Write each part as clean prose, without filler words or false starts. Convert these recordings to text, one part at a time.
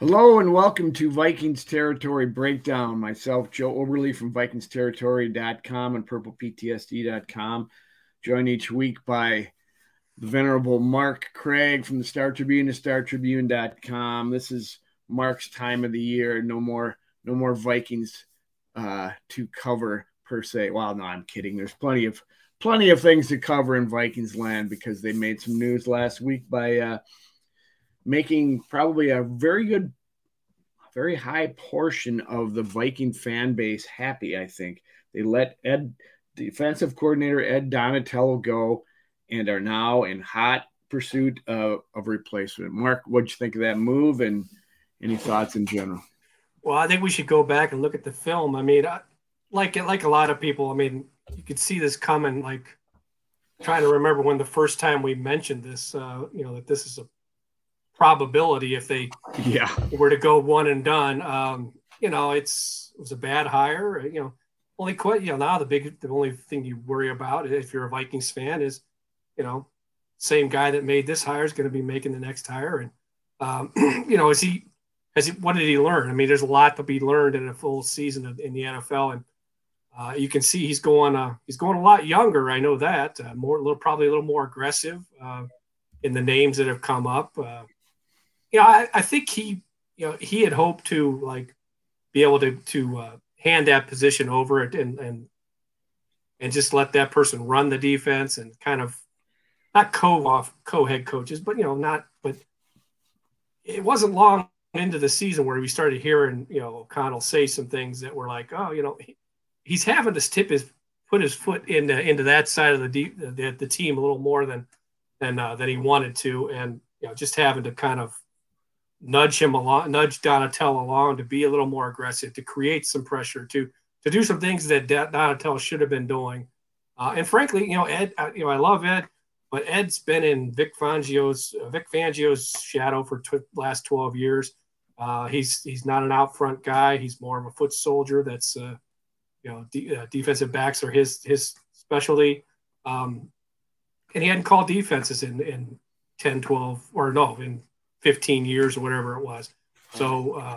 Hello and welcome to Vikings Territory Breakdown. Myself, Joe Oberly from VikingsTerritory.com and PurplePTSD.com. Joined each week by the venerable Mark Craig from the Star Tribune to StarTribune.com. This is Mark's time of the year. No more Vikings to cover per se. Well, no, I'm kidding. There's plenty of things to cover in Vikings land because they made some news last week by making probably a very high portion of the Viking fan base happy. I think they let defensive coordinator Ed Donatello go and are now in hot pursuit of replacement. Mark, what'd you think of that move and any thoughts in general? Well, I think we should go back and look at the film. I mean, like a lot of people, I mean, you could see this coming. Like trying to remember when the first time we mentioned this, that this is a probability if they were to go one and done. It was a bad hire. Now the only thing you worry about if you're a Vikings fan is, same guy that made this hire is going to be making the next hire. And, what did he learn? I mean, there's a lot to be learned in a full season in the NFL. And you can see he's going a lot younger. I know that probably a little more aggressive in the names that have come up. I think he had hoped to be able to hand that position over and just let that person run the defense and kind of not co-head coaches, but but it wasn't long into the season where we started hearing, O'Connell say some things that were like, he's having to put his foot into that side of the team a little more than he wanted to. And, just having to kind of nudge Donatello along to be a little more aggressive, to create some pressure, to do some things that Donatello should have been doing. And frankly, Ed, I love Ed, but Ed's been in Vic Fangio's shadow for last 12 years. He's not an out front guy. He's more of a foot soldier. That's defensive backs are his specialty. And he hadn't called defenses in 10, 12, or no, in 15 years or whatever it was. So,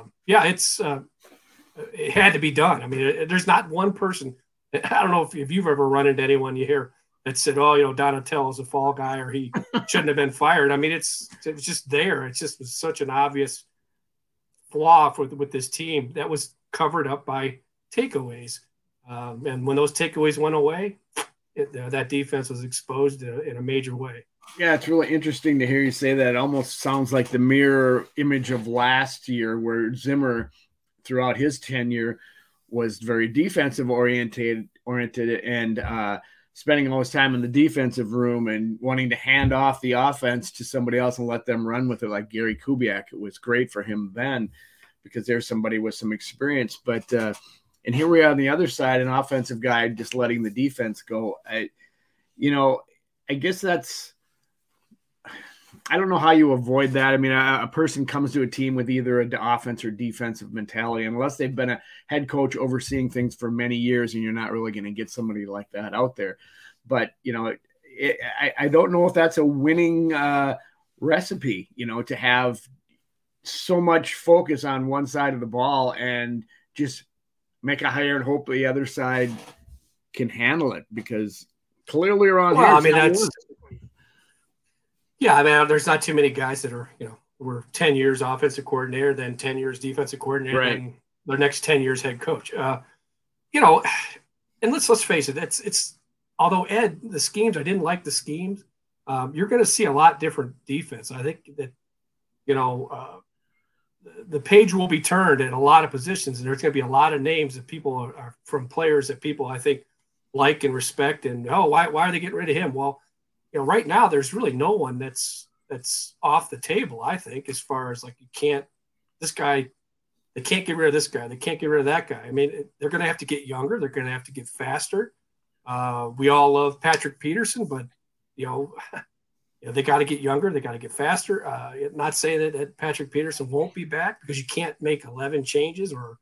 it had to be done. I mean, there's not one person. I don't know if you've ever run into anyone you hear that said, Donatello's a fall guy or he shouldn't have been fired. I mean, it was just there. It just was such an obvious flaw with this team that was covered up by takeaways. And when those takeaways went away, that defense was exposed in a major way. Yeah, it's really interesting to hear you say that. It almost sounds like the mirror image of last year where Zimmer, throughout his tenure, was very defensive oriented and spending all his time in the defensive room and wanting to hand off the offense to somebody else and let them run with it, like Gary Kubiak. It was great for him then because there's somebody with some experience. But and here we are on the other side, an offensive guy just letting the defense go. I guess I don't know how you avoid that. I mean, a person comes to a team with either an offense or defensive mentality, unless they've been a head coach overseeing things for many years, and you're not really going to get somebody like that out there. But, I don't know if that's a winning recipe, to have so much focus on one side of the ball and just make a hire and hope the other side can handle it, because clearly around here. I mean, there's not too many guys that are, were 10 years offensive coordinator, then 10 years defensive coordinator, right, and their next 10 years head coach. And let's face it, it's although Ed, the schemes, I didn't like the schemes. You're going to see a lot different defense. I think that, the page will be turned at a lot of positions, and there's going to be a lot of names that people are from players that people, I think, like and respect. And, why are they getting rid of him? Well, right now there's really no one that's off the table, I think, as far as they can't get rid of this guy. They can't get rid of that guy. I mean, they're going to have to get younger. They're going to have to get faster. We all love Patrick Peterson, but, they got to get younger. They got to get faster. Not saying that Patrick Peterson won't be back, because you can't make 11 changes or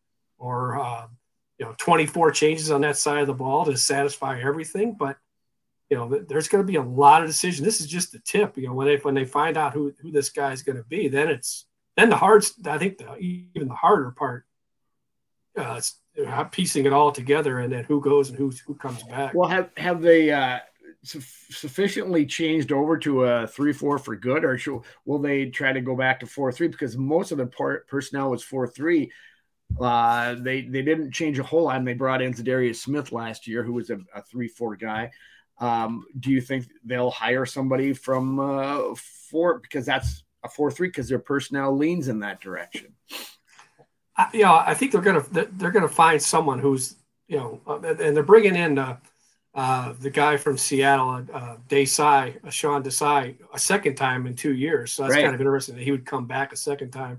24 changes on that side of the ball to satisfy everything. But, there's going to be a lot of decisions. This is just the tip. When they find out who this guy is going to be, then it's then I think even the harder part, it's piecing it all together, and then who goes and who comes back. Well, have they sufficiently changed over to a 3-4 for good, or will they try to go back to 4-3? Because most of the personnel was 4-3. They didn't change a whole lot, and they brought in Zadarius Smith last year, who was a 3-4 guy. Do you think they'll hire somebody from 4, because that's a 4-3, because their personnel leans in that direction? I think they're gonna find someone who's, and they're bringing in the guy from Seattle, Sean Desai, a second time in 2 years. So that's right. Kind of interesting that he would come back a second time.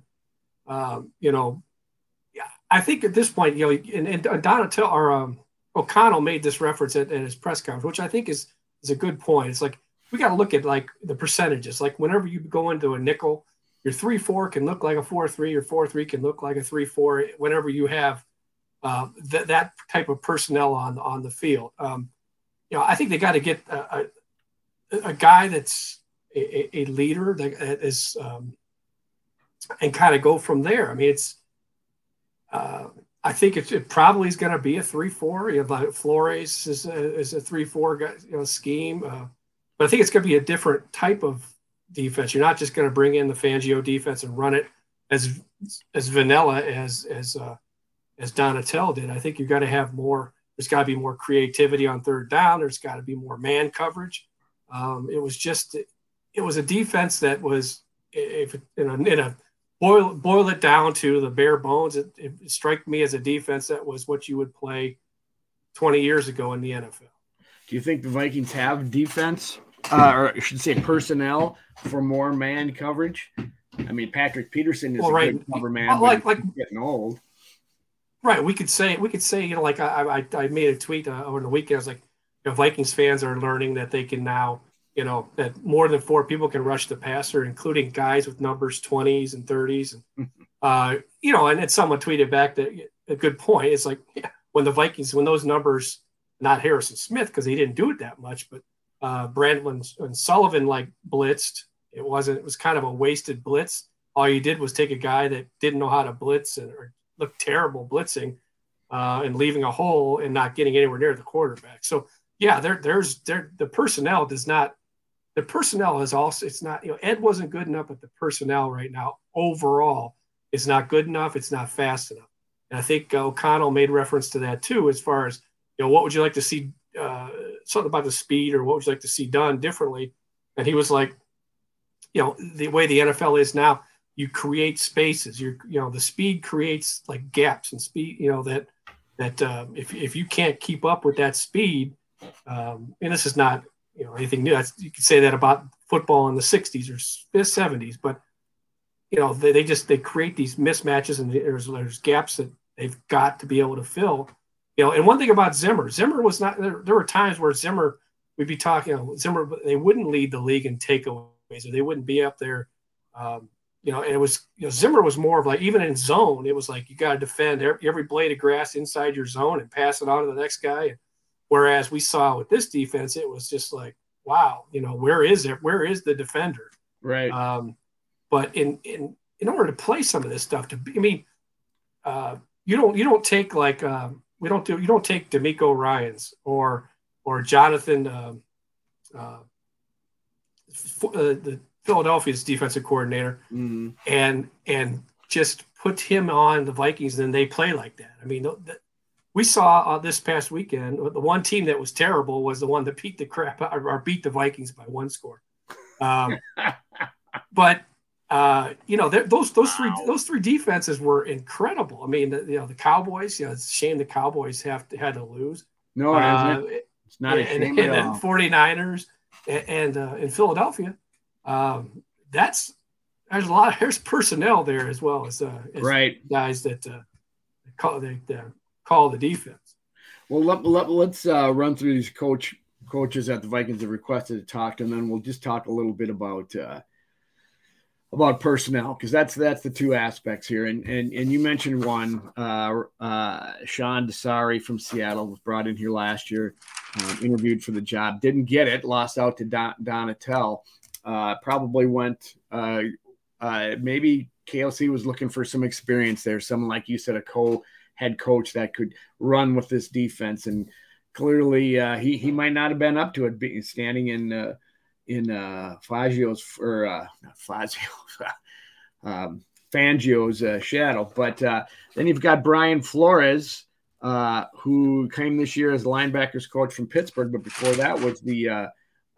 I think at this point, and Donatello or O'Connell made this reference at his press conference, which I think is a good point. It's like we got to look at like the percentages. Like whenever you go into a nickel, your 3-4 can look like a 4-3, your 4-3 can look like a 3-4. Whenever you have that type of personnel on the field, I think they got to get a guy that's a leader that is, and kind of go from there. I mean, I think it probably is going to be a 3-4. Like Flores is a 3-4 scheme, but I think it's going to be a different type of defense. You're not just going to bring in the Fangio defense and run it as vanilla as Donatello did. I think you've got to have more. There's got to be more creativity on third down. There's got to be more man coverage. It was a defense that was, boil it down to the bare bones. It struck me as a defense that was what you would play 20 years ago in the NFL. Do you think the Vikings have defense, or I should say personnel, for more man coverage? I mean, Patrick Peterson is a good cover man, but he's getting old. Right. We could say, like I made a tweet over the weekend. I was like, Vikings fans are learning that they can now, that more than 4 people can rush the passer, including guys with numbers 20s and 30s. And, and then someone tweeted back that a good point. It's like, when those numbers, not Harrison Smith, because he didn't do it that much, but Brandon and Sullivan blitzed, it was kind of a wasted blitz. All you did was take a guy that didn't know how to blitz or looked terrible blitzing and leaving a hole and not getting anywhere near the quarterback. So yeah, the personnel does not. The personnel is also, it's not, Ed wasn't good enough, but the personnel right now overall is not good enough. It's not fast enough. And I think O'Connell made reference to that too, as far as, what would you like to see, something about the speed, or what would you like to see done differently? And he was like, the way the NFL is now, you create spaces. The speed creates like gaps and speed, that if you can't keep up with that speed, and this is not, anything new. You could say that about football in the 60s or 70s, but they create these mismatches, and there's gaps that they've got to be able to fill. And one thing about Zimmer was not. There were times where Zimmer, we'd be talking. Zimmer, they wouldn't lead the league in takeaways, or they wouldn't be up there. And it was Zimmer was more of like, even in zone, it was like you got to defend every blade of grass inside your zone and pass it on to the next guy. Whereas we saw with this defense, it was just like, wow, where is it? Where is the defender? Right. But in order to play some of this stuff, you don't take like you don't take D'Amico Ryans or Jonathan, the Philadelphia's defensive coordinator, and just put him on the Vikings, and then they play like that. I mean, we saw this past weekend, the one team that was terrible was the one that beat the crap out, or beat the Vikings by 1 score. But those three defenses were incredible. I mean, the Cowboys. It's a shame the Cowboys had to lose. No, it isn't. It's not a shame at all. 49ers and in Philadelphia. There's personnel there as well as right guys that call the defense. Well, let's run through these coaches that the Vikings have requested to talk to, and then we'll just talk a little bit about personnel, because that's the 2 aspects here. And you mentioned one, Sean Desai from Seattle was brought in here last year, interviewed for the job, didn't get it, lost out to Donatello. Probably went maybe KLC was looking for some experience there. Someone, like you said, a head coach that could run with this defense. And clearly he might not have been up to it, standing in Fangio's or not Fangio, Fangio's shadow. But then you've got Brian Flores, who came this year as linebackers coach from Pittsburgh, but before that was the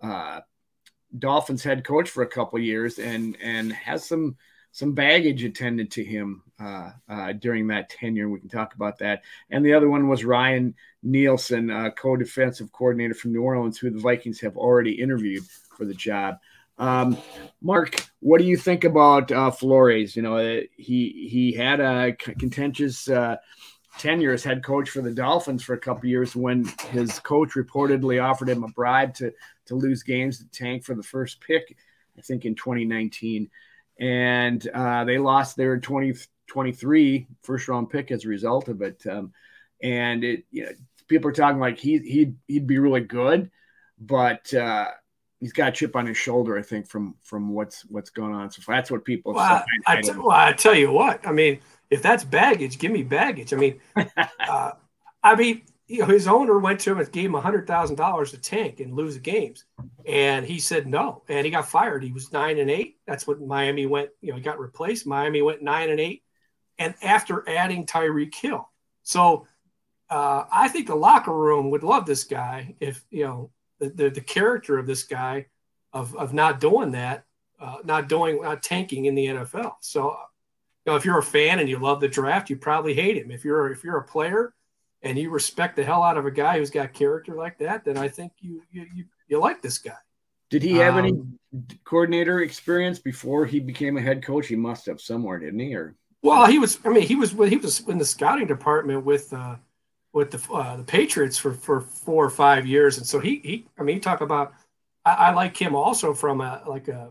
Dolphins head coach for a couple years, and has some baggage attended to him during that tenure. We can talk about that. And the other one was Ryan Nielsen, co-defensive coordinator from New Orleans, who the Vikings have already interviewed for the job. Mark, what do you think about Flores? You know, he had a contentious tenure as head coach for the Dolphins for a couple of years when his coach reportedly offered him a bribe to lose games to tank for the first pick, I think in 2019. And they lost their 2023 first round pick as a result of it. And it, you know, people are talking like he'd be really good, but he's got a chip on his shoulder, I think, from what's going on. So that's what people. Well, I tell you what. I mean, if that's baggage, give me baggage. I mean, you know, his owner went to him and gave him $100,000 to tank and lose the games, and he said no, and he got fired. He was 9-8. That's what Miami went. You know, he got replaced. Miami went 9-8, and after adding Tyreek Hill. So I think the locker room would love this guy if, you know, the character of this guy of not doing that, not tanking in the NFL. So, you know, if you're a fan and you love the draft, you probably hate him. If you're a player and you respect the hell out of a guy who's got character like that, then I think you like this guy. Did he have any coordinator experience before he became a head coach? He must have somewhere, didn't he? Or well, he was in the scouting department with the Patriots for 4 or 5 years, and so he talk about. I like him also from a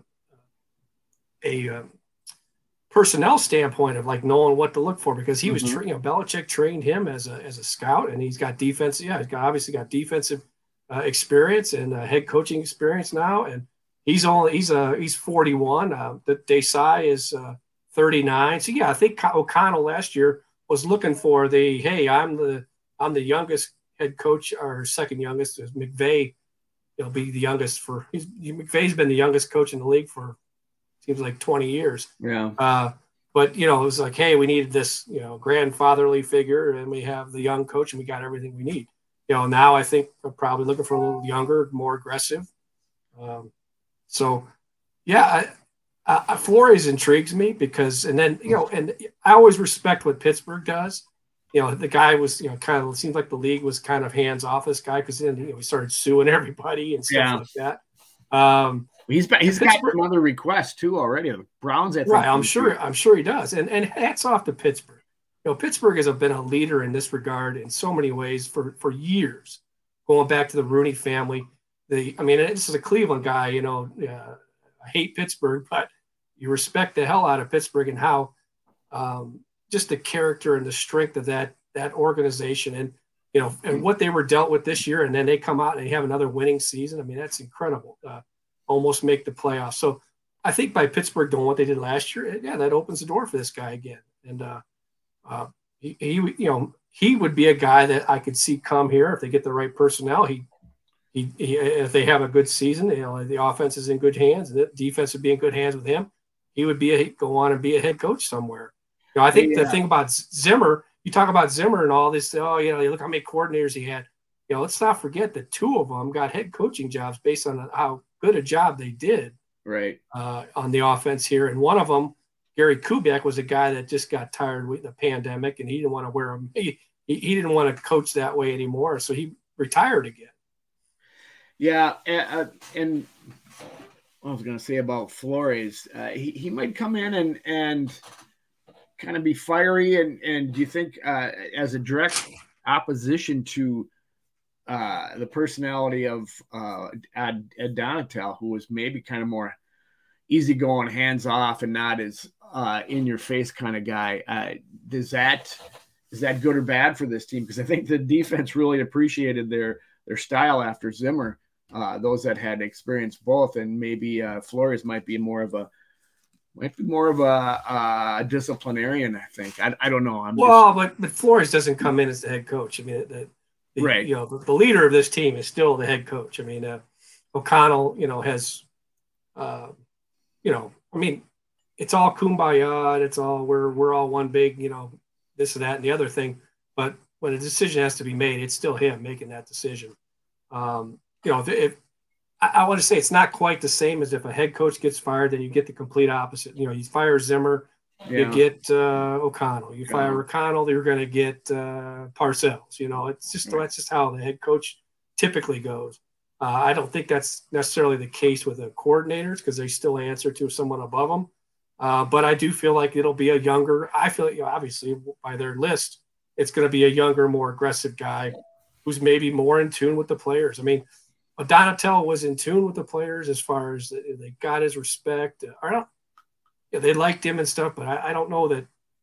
personnel standpoint of like knowing what to look for, because he was Belichick trained him as a scout, and he's got defense. Yeah, he's obviously got defensive experience and head coaching experience now, and he's 41. The Desai is 39. So yeah, I think O'Connell last year was looking for I'm the youngest head coach, or second youngest. McVay, he'll be the youngest McVay's been the youngest coach in the league for seems like 20 years. Yeah. But you know, it was like, hey, we needed this, you know, grandfatherly figure, and we have the young coach, and we got everything we need. You know, now I think we're probably looking for a little younger, more aggressive. So yeah, Flores intrigues me because, and then, you know, and I always respect what Pittsburgh does. You know, the guy was, you know, kind of seemed like the league was kind of hands off this guy, because then, you know, he started suing everybody and stuff like that. He's got another request too already. The Browns, I think, right? I'm sure he does. And hats off to Pittsburgh. You know, Pittsburgh has been a leader in this regard in so many ways for years, going back to the Rooney family. This is a Cleveland guy. You know, I hate Pittsburgh, but you respect the hell out of Pittsburgh and how just the character and the strength of that organization, and you know, and what they were dealt with this year, and then they come out and they have another winning season. I mean, that's incredible. Almost make the playoffs. So I think by Pittsburgh doing what they did last year, yeah, that opens the door for this guy again. And he would be a guy that I could see come here if they get the right personnel. He if they have a good season, you know, the offense is in good hands, the defense would be in good hands with him. He would go on and be a head coach somewhere. You know, I think the thing about Zimmer, you talk about Zimmer and all this. Oh, you know, look how many coordinators he had. You know, let's not forget that 2 of them got head coaching jobs based on how good a job they did on the offense here. And one of them, Gary Kubiak, was a guy that just got tired with the pandemic, and he didn't want to wear them. He didn't want to coach that way anymore, so he retired again. Yeah, and what I was going to say about Flores, he might come in and kind of be fiery, and do you think as a direct opposition to the personality of Ed Donatel, who was maybe kind of more easygoing, hands off, and not as in your face kind of guy. Is that good or bad for this team? Because I think the defense really appreciated their style after Zimmer. Those that had experienced both, and maybe Flores might be more of a Might be more of a disciplinarian, I think. I don't know. But Flores doesn't come in as the head coach. I mean, right. The leader of this team is still the head coach. I mean, O'Connell, has, I mean, it's all kumbaya. It's all we're all one big, this and that and the other thing. But when a decision has to be made, it's still him making that decision. If I want to say it's not quite the same as if a head coach gets fired, then you get the complete opposite. You fire Zimmer, you get O'Connell. You fire O'Connell, you're going to get Parcells. It's just that's just how the head coach typically goes. I don't think that's necessarily the case with the coordinators because they still answer to someone above them. But I do feel like it'll be a younger. I feel like obviously by their list, it's going to be a younger, more aggressive guy who's maybe more in tune with the players. I mean, Donatello was in tune with the players as far as they got his respect. They liked him and stuff, but I don't know that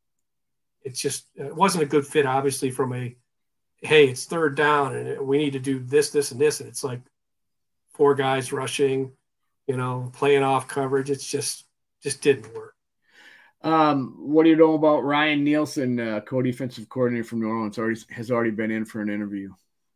it wasn't a good fit, obviously, from hey, it's third down and we need to do this, this, and this. And it's like 4 guys rushing, playing off coverage. It's just didn't work. What do you know about Ryan Nielsen, co-defensive coordinator from New Orleans? Has already been in for an interview.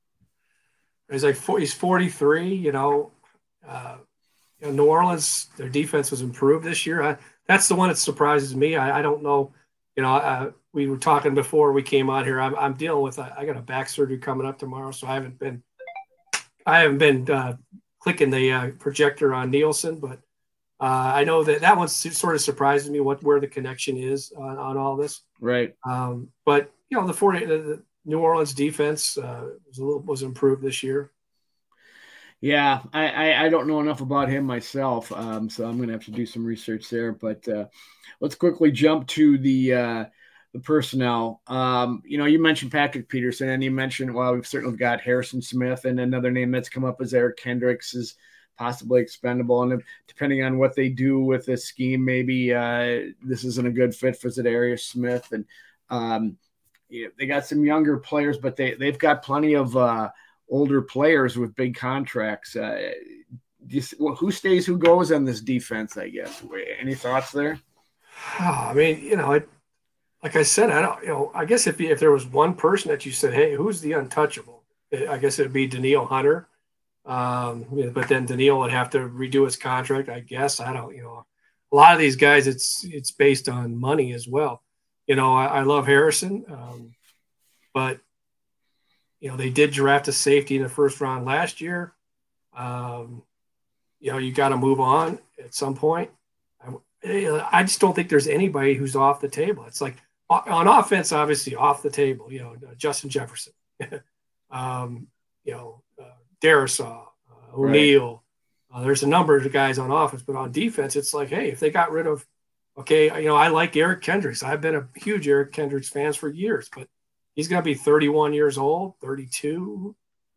He's 43. New Orleans, their defense was improved this year. That's the one that surprises me. I don't know. We were talking before we came on here. I'm dealing with. I got a back surgery coming up tomorrow, so I haven't been clicking the projector on Nielsen, but I know that one sort of surprises me where the connection is on all this. Right. But the New Orleans defense was improved this year. Yeah, I don't know enough about him myself, so I'm going to have to do some research there. But let's quickly jump to the personnel. You mentioned Patrick Peterson, and you mentioned, we've certainly got Harrison Smith, and another name that's come up is Eric Kendricks is possibly expendable. And depending on what they do with this scheme, maybe this isn't a good fit for Za'Darius Smith. And they got some younger players, but they've got plenty of older players with big contracts. Who stays, who goes on this defense, I guess? Any thoughts there? I mean, like I said, I guess if there was one person that you said, hey, who's the untouchable? I guess it'd be Danielle Hunter. But then Danielle would have to redo his contract, I guess. A lot of these guys, it's based on money as well. I love Harrison, but they did draft a safety in the first round last year. You got to move on at some point. I just don't think there's anybody who's off the table. It's like on offense, obviously off the table. Justin Jefferson, Darisaw, O'Neal. Right. There's a number of guys on offense, but on defense, it's like, hey, if they got rid of, I like Eric Kendricks. I've been a huge Eric Kendricks fan for years, but he's going to be 31 years old, 32.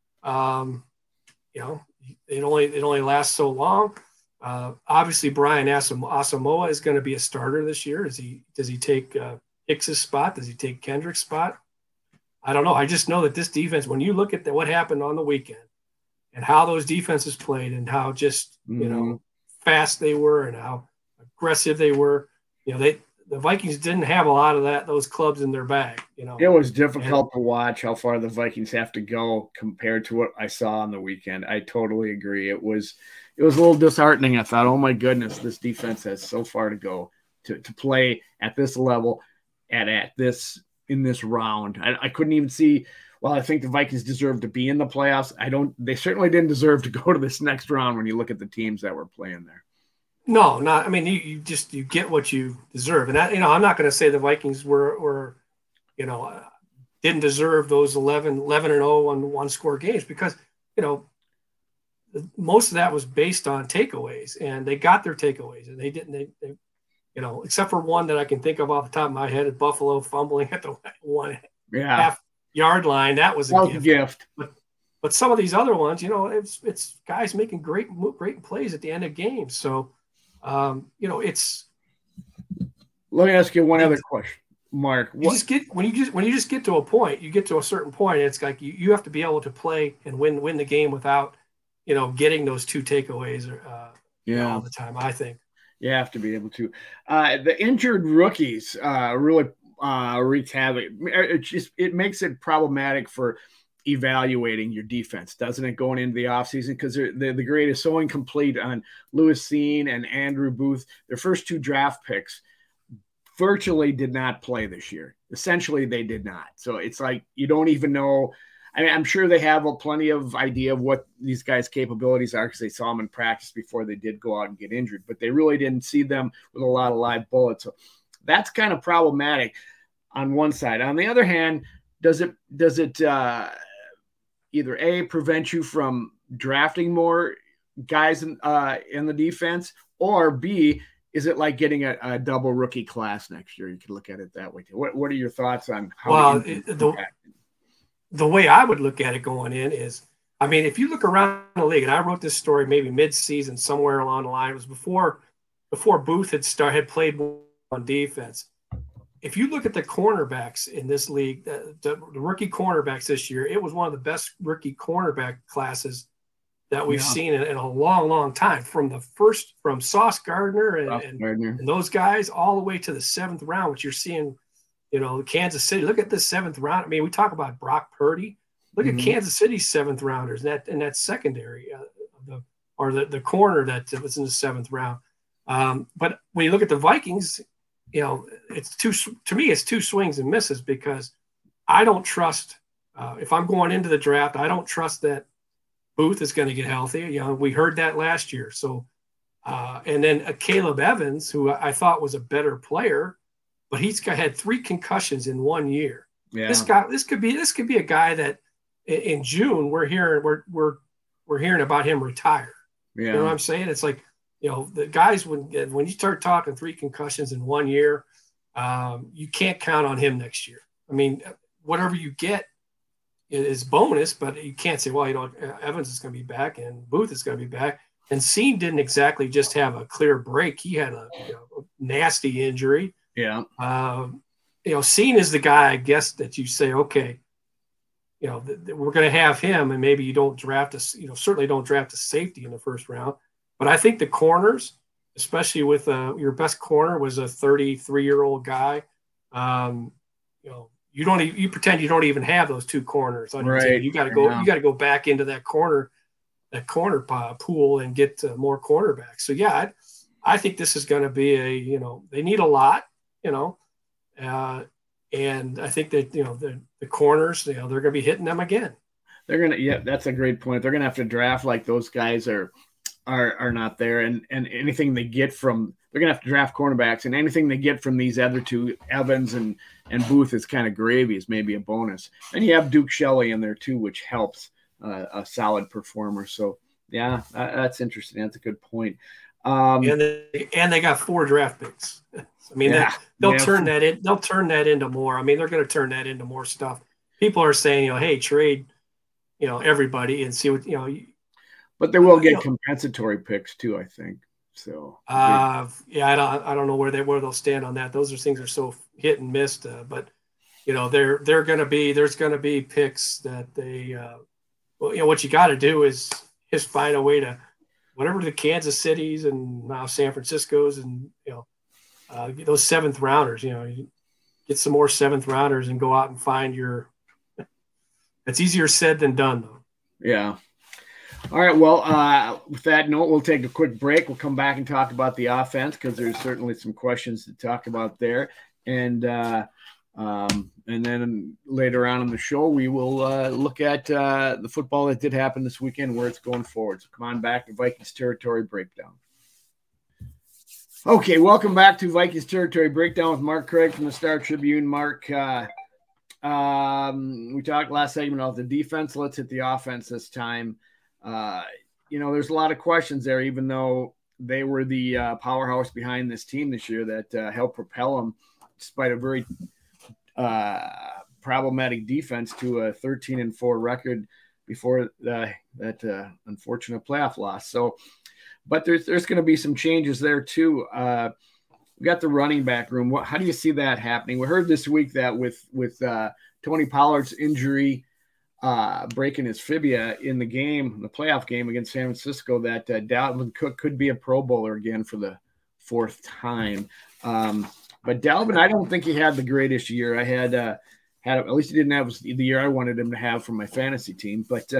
It only lasts so long. Obviously, Brian Asamoah is going to be a starter this year. Does he take Hicks's spot? Does he take Kendrick's spot? I don't know. I just know that this defense, when you look at what happened on the weekend and how those defenses played and how just, fast they were and how aggressive they were, the Vikings didn't have a lot of those clubs in their bag. It was difficult to watch how far the Vikings have to go compared to what I saw on the weekend. I totally agree. It was a little disheartening. I thought, oh my goodness, this defense has so far to go to play at this level and in this round. I couldn't even see. Well, I think the Vikings deserve to be in the playoffs. They certainly didn't deserve to go to this next round when you look at the teams that were playing there. No, not. I mean, you get what you deserve, and I'm not going to say the Vikings were didn't deserve ththose 11-0 on one-score games because most of that was based on takeaways, and they got their takeaways, and they didn't. They except for one that I can think of off the top of my head, at Buffalo fumbling at the 1.5 yard line. That was a gift. But some of these other ones, it's guys making great plays at the end of games. So, it's. Let me ask you one other question, Mark. When you just get to a point, you get to a certain point, it's like you have to be able to play and win the game without, getting those two takeaways all the time, I think. You have to be able to. The injured rookies really wreak havoc. It makes it problematic for evaluating your defense, doesn't it, going into the offseason? Because the grade is so incomplete on Lewis Cine and Andrew Booth. Their first 2 draft picks virtually did not play this year. Essentially, they did not. So it's like you don't even know. I mean, I'm sure they have plenty of idea of what these guys' capabilities are because they saw them in practice before they did go out and get injured, but they really didn't see them with a lot of live bullets. So that's kind of problematic on one side. On the other hand, does it either A, prevent you from drafting more guys in the defense, or B, is it like getting a double rookie class next year? You can look at it that way too. What are your thoughts on how? Well, the way I would look at it going in is, I mean, if you look around the league, and I wrote this story maybe mid-season somewhere along the line, it was before Booth had played on defense. If you look at the cornerbacks in this league, the rookie cornerbacks this year, it was one of the best rookie cornerback classes that we've seen in a long, long time. From Sauce Gardner and those guys all the way to the 7th round, which you're seeing, Kansas City. Look at the 7th round. I mean, we talk about Brock Purdy. Look at Kansas City's 7th rounders in that secondary, the corner that was in the 7th round. But when you look at the Vikings, it's two swings and misses, because I don't trust, if I'm going into the draft, I don't trust that Booth is going to get healthy. We heard that last year. So, and then Caleb Evans, who I thought was a better player, but he's had 3 concussions in 1 year. Yeah. This could be a guy that in June we're hearing about him retire. Yeah. You know what I'm saying? It's like, the guys, when you start talking 3 concussions in 1 year, you can't count on him next year. I mean, whatever you get is bonus, but you can't say, well, Evans is going to be back and Booth is going to be back. And Cine didn't exactly just have a clear break. He had a nasty injury. Yeah. Cine is the guy, I guess, that you say, okay, we're going to have him, and maybe you don't draft certainly don't draft a safety in the first round. But I think the corners, especially with your best corner was a 33-year-old guy. You pretend you don't even have those 2 corners on your team. You got to go back into that corner pool and get more cornerbacks. So yeah, I think this is going to be they need a lot, and I think that the corners, they're going to be hitting them again. That's a great point. They're going to have to draft like those guys are not there, and anything they get from, they're gonna have to draft cornerbacks, and anything they get from these other 2, Evans and Booth, is kind of gravy, is maybe a bonus. And you have Duke Shelley in there too, which helps a solid performer. So yeah, that's interesting. That's a good point. And they got 4 draft picks. I mean, they'll turn that in. They'll turn that into more. I mean, they're going to turn that into more stuff. People are saying, hey, trade, everybody and see what But they will get compensatory picks too, I think. So I don't know where they'll stand on that. Those things are so hit and missed. But there's going to be picks that they. What you got to do is just find a way to, whatever the Kansas Cities and now San Francisco's and those 7th rounders. You get some more 7th rounders and go out and find your. It's easier said than done, though. Yeah. All right, well, with that note, we'll take a quick break. We'll come back and talk about the offense, because there's certainly some questions to talk about there. And then later on in the show, we will look at the football that did happen this weekend, where it's going forward. So come on back to Vikings Territory Breakdown. Okay, welcome back to Vikings Territory Breakdown with Mark Craig from the Star Tribune. Mark, we talked last segment about the defense. Let's hit the offense this time. There's a lot of questions there, even though they were the powerhouse behind this team this year that helped propel them, despite a very problematic defense, to a 13-4 record before that unfortunate playoff loss. So, but there's going to be some changes there too. We got the running back room. How do you see that happening? We heard this week that with Tony Pollard's injury, breaking his fibia in the playoff game against San Francisco, that Dalvin Cook could be a Pro Bowler again for 4th time. But Dalvin, I don't think he had the greatest year. I had at least he didn't have the year I wanted him to have for my fantasy team. But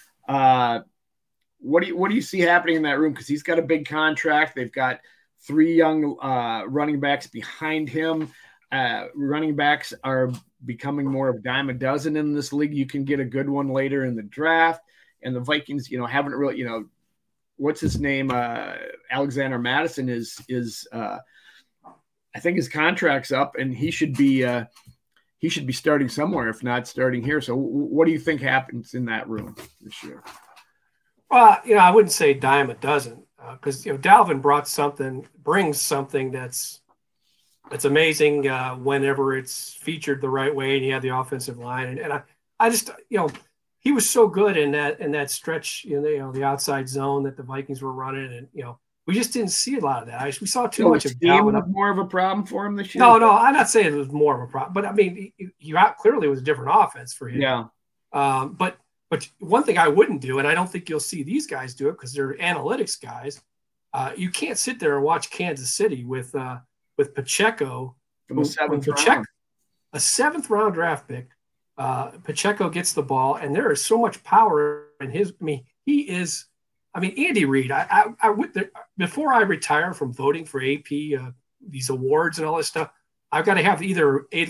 what do you see happening in that room? Because he's got a big contract. They've got 3 young running backs behind him. Running backs are becoming more of a dime a dozen in this league. You can get a good one later in the draft. And the Vikings, haven't really, what's his name? Alexander Madison is I think his contract's up, and he should be starting somewhere, if not starting here. So what do you think happens in that room this year? Well, I wouldn't say dime a dozen, because Dalvin brings something that's amazing whenever it's featured the right way, and he had the offensive line, and I just he was so good in that stretch, the outside zone that the Vikings were running, and we just didn't see a lot of that. We saw too much of Dalvin. Was more of a problem for him this year? No, I'm not saying it was more of a problem, but I mean, he clearly was a different offense for him. Yeah. But one thing I wouldn't do, and I don't think you'll see these guys do it because they're analytics guys. You can't sit there and watch Kansas City with Pacheco, from a 7th round. A 7th round draft pick. Pacheco gets the ball, and there is so much power in his. I mean, he is. I mean, Andy Reid. I would, before I retire from voting for AP, these awards and all this stuff, I've got to have be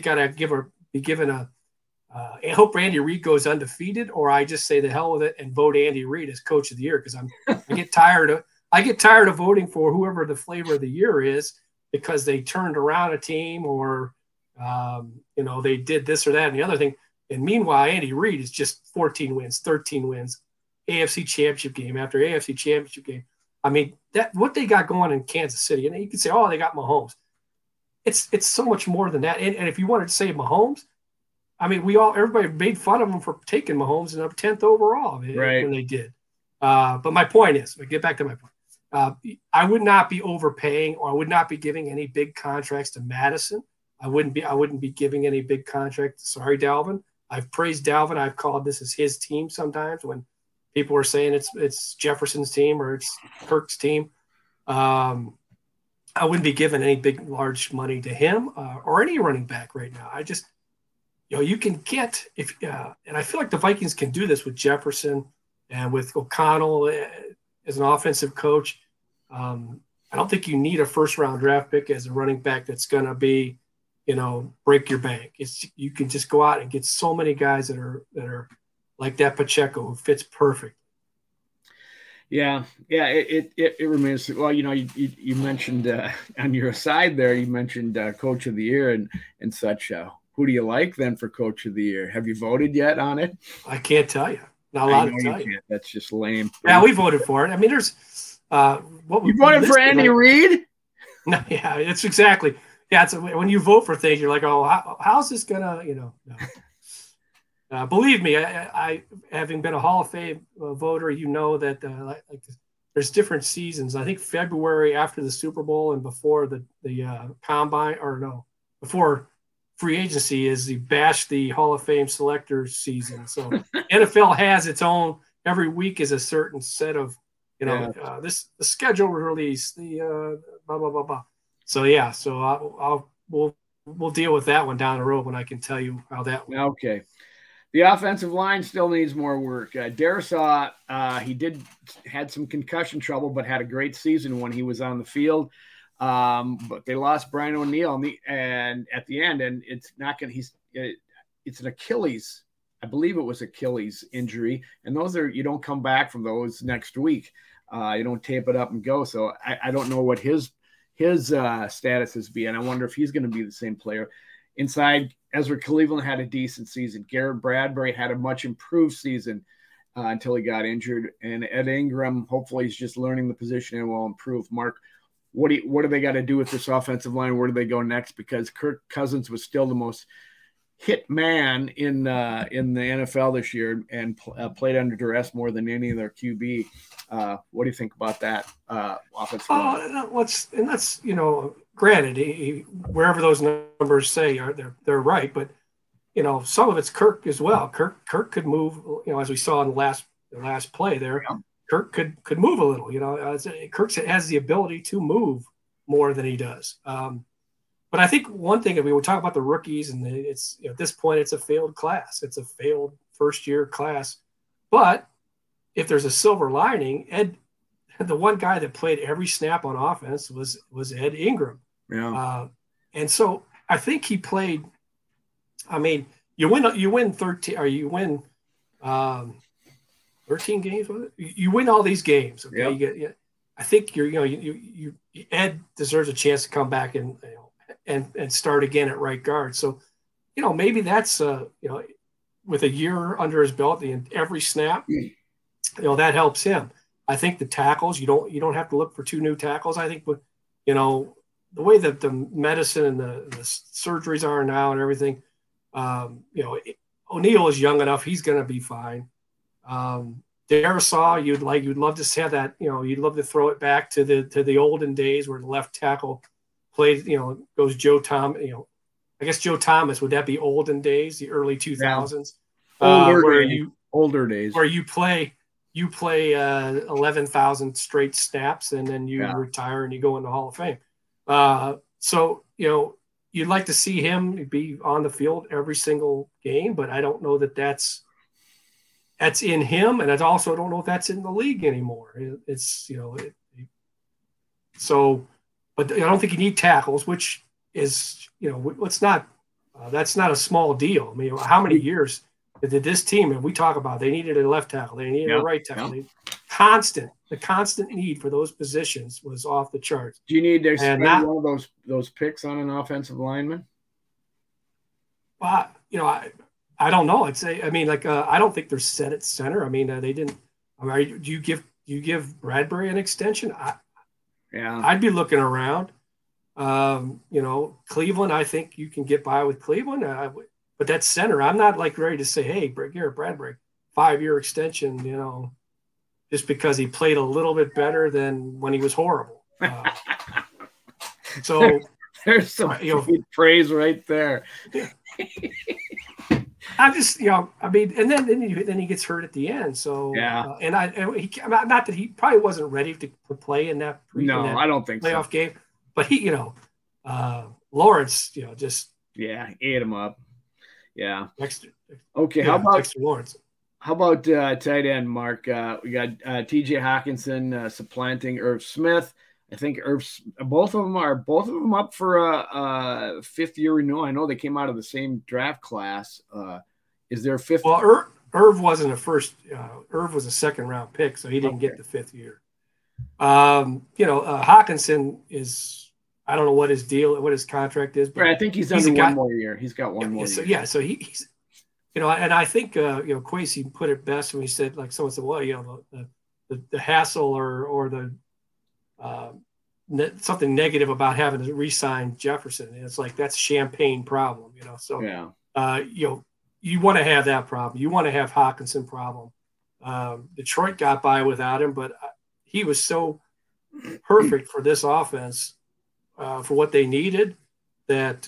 given a. I hope Andy Reid goes undefeated, or I just say the hell with it and vote Andy Reid as Coach of the Year, because I get tired of voting for whoever the flavor of the year is because they turned around a team or they did this or that and the other thing. And meanwhile, Andy Reid is just 14 wins, 13 wins, AFC Championship game after AFC Championship game. I mean, that what they got going in Kansas City, and you can say, oh, they got Mahomes. It's so much more than that. And if you wanted to say Mahomes, I mean, everybody made fun of him for taking Mahomes in 10th overall when they did. But my point is, get back to my point. I would not be overpaying, or I would not be giving any big contracts to Madison. I wouldn't be giving any big contract. Sorry, Dalvin. I've praised Dalvin. I've called this as his team sometimes when people are saying it's Jefferson's team or it's Kirk's team. I wouldn't be giving any big, large money to him or any running back right now. I just, you can get and I feel like the Vikings can do this with Jefferson and with O'Connell as an offensive coach. I don't think you need a 1st-round draft pick as a running back that's going to be, break your bank. You can just go out and get so many guys that are like that Pacheco who fits perfect. Yeah. It remains. Well, you mentioned on your side there, you mentioned Coach of the Year and such. Who do you like then for Coach of the Year? Have you voted yet on it? I can't tell you. Not allowed to tell you. That's just lame. Yeah, we voted for it. I mean, there's you voted for Andy Reid? No, yeah, it's exactly. Yeah, when you vote for things, you're like, oh, how's this gonna, no. Believe me, I having been a Hall of Fame voter, that there's different seasons. I think February after the Super Bowl and before the combine, before free agency is the Hall of Fame selectors season. So NFL has its own. Every week is a certain set of, the schedule release, the blah blah blah blah. So yeah, we'll deal with that one down the road when I can tell you how that went. Okay. The offensive line still needs more work. Darisaw, he had some concussion trouble, but had a great season when he was on the field. But they lost Brian O'Neill and at the end, and it's not going. It's an Achilles. I believe it was Achilles injury, and you don't come back from those next week. You don't tape it up and go. So I don't know what his status is and I wonder if he's going to be the same player. Inside, Ezra Cleveland had a decent season. Garrett Bradbury had a much improved season until he got injured. And Ed Ingram, hopefully he's just learning the position and will improve. Mark, what do they got to do with this offensive line? Where do they go next? Because Kirk Cousins was still the most hit man in the NFL this year and played under duress more than any of their QB. What do you think about that offensive line? That's granted, wherever those numbers say they're right, but some of it's Kirk as well. Kirk could move, as we saw in the last play there. Yeah. Kirk could move a little. Kirk has the ability to move more than he does. But I think one thing, I mean, we talk about the rookies, and it's, at this point, it's a failed class. It's a failed first-year class. But if there's a silver lining, the one guy that played every snap on offense was Ed Ingram. Yeah. And so I think he played. I mean, you win 13, or you win 13 games with it. You win all these games. Okay, yep. I think Ed deserves a chance to come back and start again at right guard. So, maybe that's with a year under his belt, every snap, that helps him. I think the tackles, you don't have to look for 2 new tackles. I think, the way that the medicine and the surgeries are now and everything, O'Neal is young enough; he's going to be fine. Darisaw, you'd love to have that. You'd love to throw it back to the olden days where the left tackle played. Goes Joe Thomas. I guess Joe Thomas, would that be olden days, the early 2000s? Yeah. Older days where you play 11,000 straight snaps and then you retire and you go in the Hall of Fame. So you'd like to see him be on the field every single game, but I don't know that that's in him, and I also don't know if that's in the league anymore. But I don't think you need tackles, which is, let's not, that's not a small deal. I mean, how many years did this team, and we talk about, they needed a left tackle, they needed a right tackle. The constant need for those positions was off the charts. Do you need to spend one of those picks on an offensive lineman? I don't know. I don't think they're set at center. I mean, they didn't. Do you give Bradbury an extension? I'd be looking around. Cleveland, I think you can get by with Cleveland, but that's center. I'm not ready to say, hey, Garrett Bradbury, 5-year extension, just because he played a little bit better than when he was horrible. So there's some praise right there. I just, and then he gets hurt at the end. So not that he probably wasn't ready to play in that. I don't think playoff so. game, but he, Lawrence, just ate him up. Yeah. Okay. How about Lawrence? How about tight end, Mark? We got T.J. Hawkinson supplanting Irv Smith. I think both of them up for a 5th-year renewal. I know they came out of the same draft class. Is there a 5th? Well, Irv wasn't a first. Irv was a 2nd-round pick, so he didn't get the 5th year. Hawkinson is. I don't know what his contract is, but I think he's under one more year. He's got one more year. So he's. And I think Kwesi put it best when he said, someone said, well, the hassle or the something negative about having to re-sign Jefferson. And it's that's a champagne problem, So, you want to have that problem. You want to have Hawkinson problem. Detroit got by without him, but he was so perfect for this offense for what they needed. That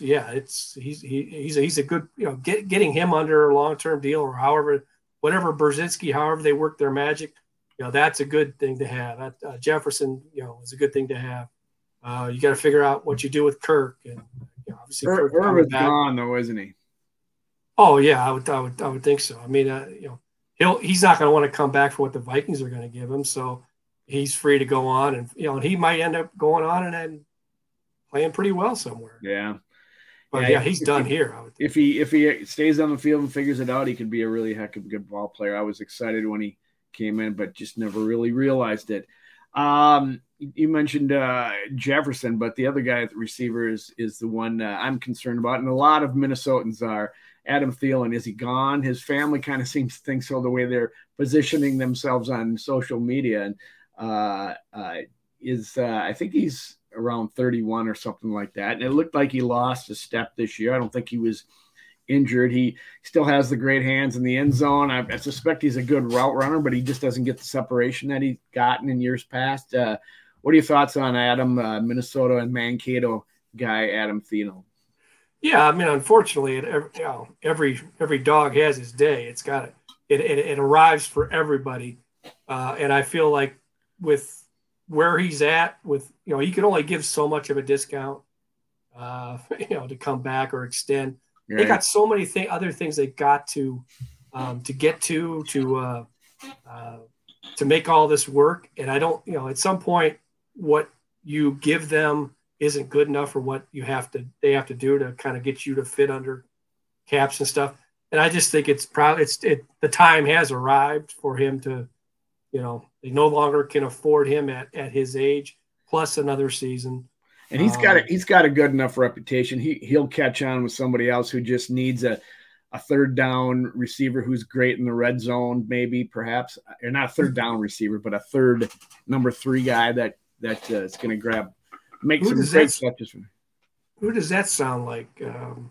he's a good getting him under a long-term deal or whatever they work their magic, that's a good thing to have. Jefferson is a good thing to have. You got to figure out what you do with Kirk, and obviously Irv is gone though, isn't he? Oh yeah, I would think so. I mean he's not going to want to come back for what the Vikings are going to give him, so he's free to go on, and and he might end up going on and then playing pretty well somewhere. Yeah. But he's done here. If he stays on the field and figures it out, he could be a really heck of a good ball player. I was excited when he came in, but just never really realized it. You mentioned Jefferson, but the other guy at the receiver is the one I'm concerned about, and a lot of Minnesotans are. Adam Thielen, is he gone? His family kind of seems to think so, the way they're positioning themselves on social media. And I think he's around 31 or something like that. And it looked like he lost a step this year. I don't think he was injured. He still has the great hands in the end zone. I suspect he's a good route runner, but he just doesn't get the separation that he's gotten in years past. What are your thoughts on Adam, Minnesota and Mankato guy, Adam Thielen? Yeah, I mean, unfortunately, every dog has his day. It arrives for everybody. And I feel like with where he's at with, he can only give so much of a discount, to come back or extend. Right. They got so many other things they got to get to make all this work. And I don't, at some point, what you give them isn't good enough for what they have to do to kind of get you to fit under caps and stuff. And I just think the time has arrived for him to, they no longer can afford him at his age, plus another season. And he's got a good enough reputation. He'll catch on with somebody else who just needs a third down receiver who's great in the red zone, maybe, perhaps, or not a third down receiver, but a third number 3 guy that is going to make some great catches. Who does that sound like?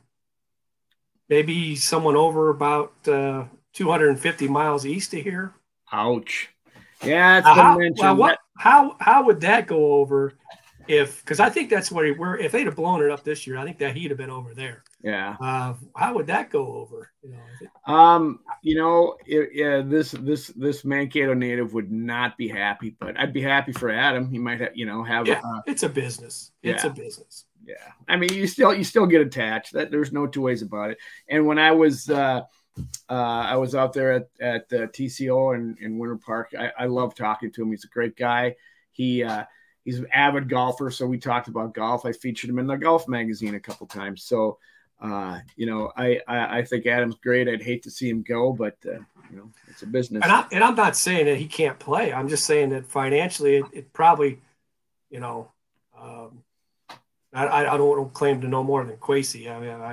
Maybe someone over about 250 miles east of here. Ouch. Yeah, it's been mentioned. How would that go over? Because I think that's if they'd have blown it up this year, I think that he'd have been over there. Yeah. How would that go over? This Mankato native would not be happy, but I'd be happy for Adam. He might have. It's a business. It's a business. Yeah. I mean, you still get attached. There's no two ways about it. And when I was out there at TCO in Winter Park, I love talking to him. He's a great guy. He's an avid golfer, so we talked about golf. I featured him in the golf magazine a couple times. So, I think Adam's great. I'd hate to see him go, but it's a business. And I'm not saying that he can't play. I'm just saying that financially, it probably, I don't claim to know more than Kwesi.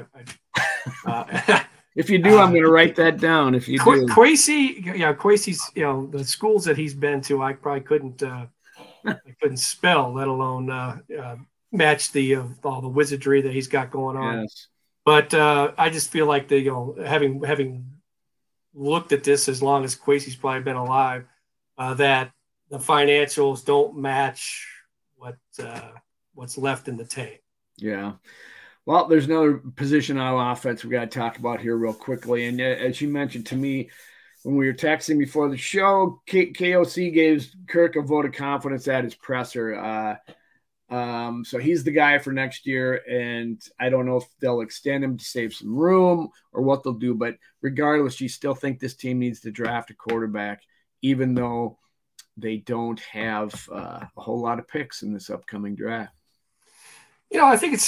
I mean, if you do, I'm going to write that down. If you do, Kwesi's, the schools that he's been to, I probably couldn't spell, let alone match all the wizardry that he's got going on. Yes. But I just feel like having looked at this as long as Kwesi's probably been alive, that the financials don't match what's left in the tank. Yeah. Well, there's another position on offense we got to talk about here real quickly. And as you mentioned to me when we were texting before the show, KOC gave Kirk a vote of confidence at his presser. So he's the guy for next year, and I don't know if they'll extend him to save some room or what they'll do. But regardless, you still think this team needs to draft a quarterback, even though they don't have a whole lot of picks in this upcoming draft. I think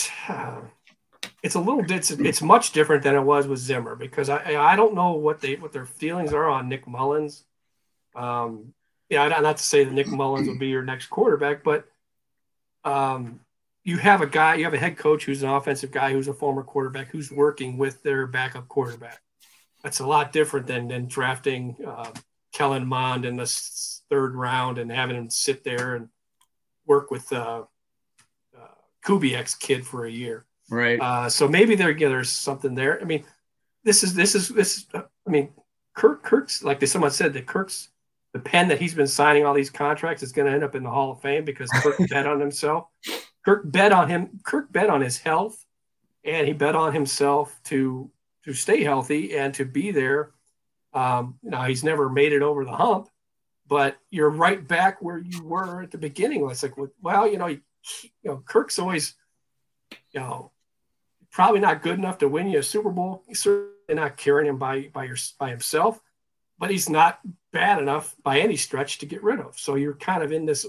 it's much different than it was with Zimmer, because I don't know what their feelings are on Nick Mullins. Not to say that Nick Mullins will be your next quarterback, but you have a head coach who's an offensive guy, who's a former quarterback, who's working with their backup quarterback. That's a lot different than drafting Kellen Mond in the 3rd round and having him sit there and work with Kubiak's kid for a year. Right. So maybe there's something there. I mean, this is. I mean, Kirk's, like someone said, that Kirk's, the pen that he's been signing all these contracts is going to end up in the Hall of Fame because Kirk bet on himself. Kirk bet on him. Kirk bet on his health, and he bet on himself to stay healthy and to be there. Now he's never made it over the hump, but you're right back where you were at the beginning. It's like, well, Kirk's always, probably not good enough to win you a Super Bowl. He's certainly not carrying him by himself, but he's not bad enough by any stretch to get rid of. So you're kind of in this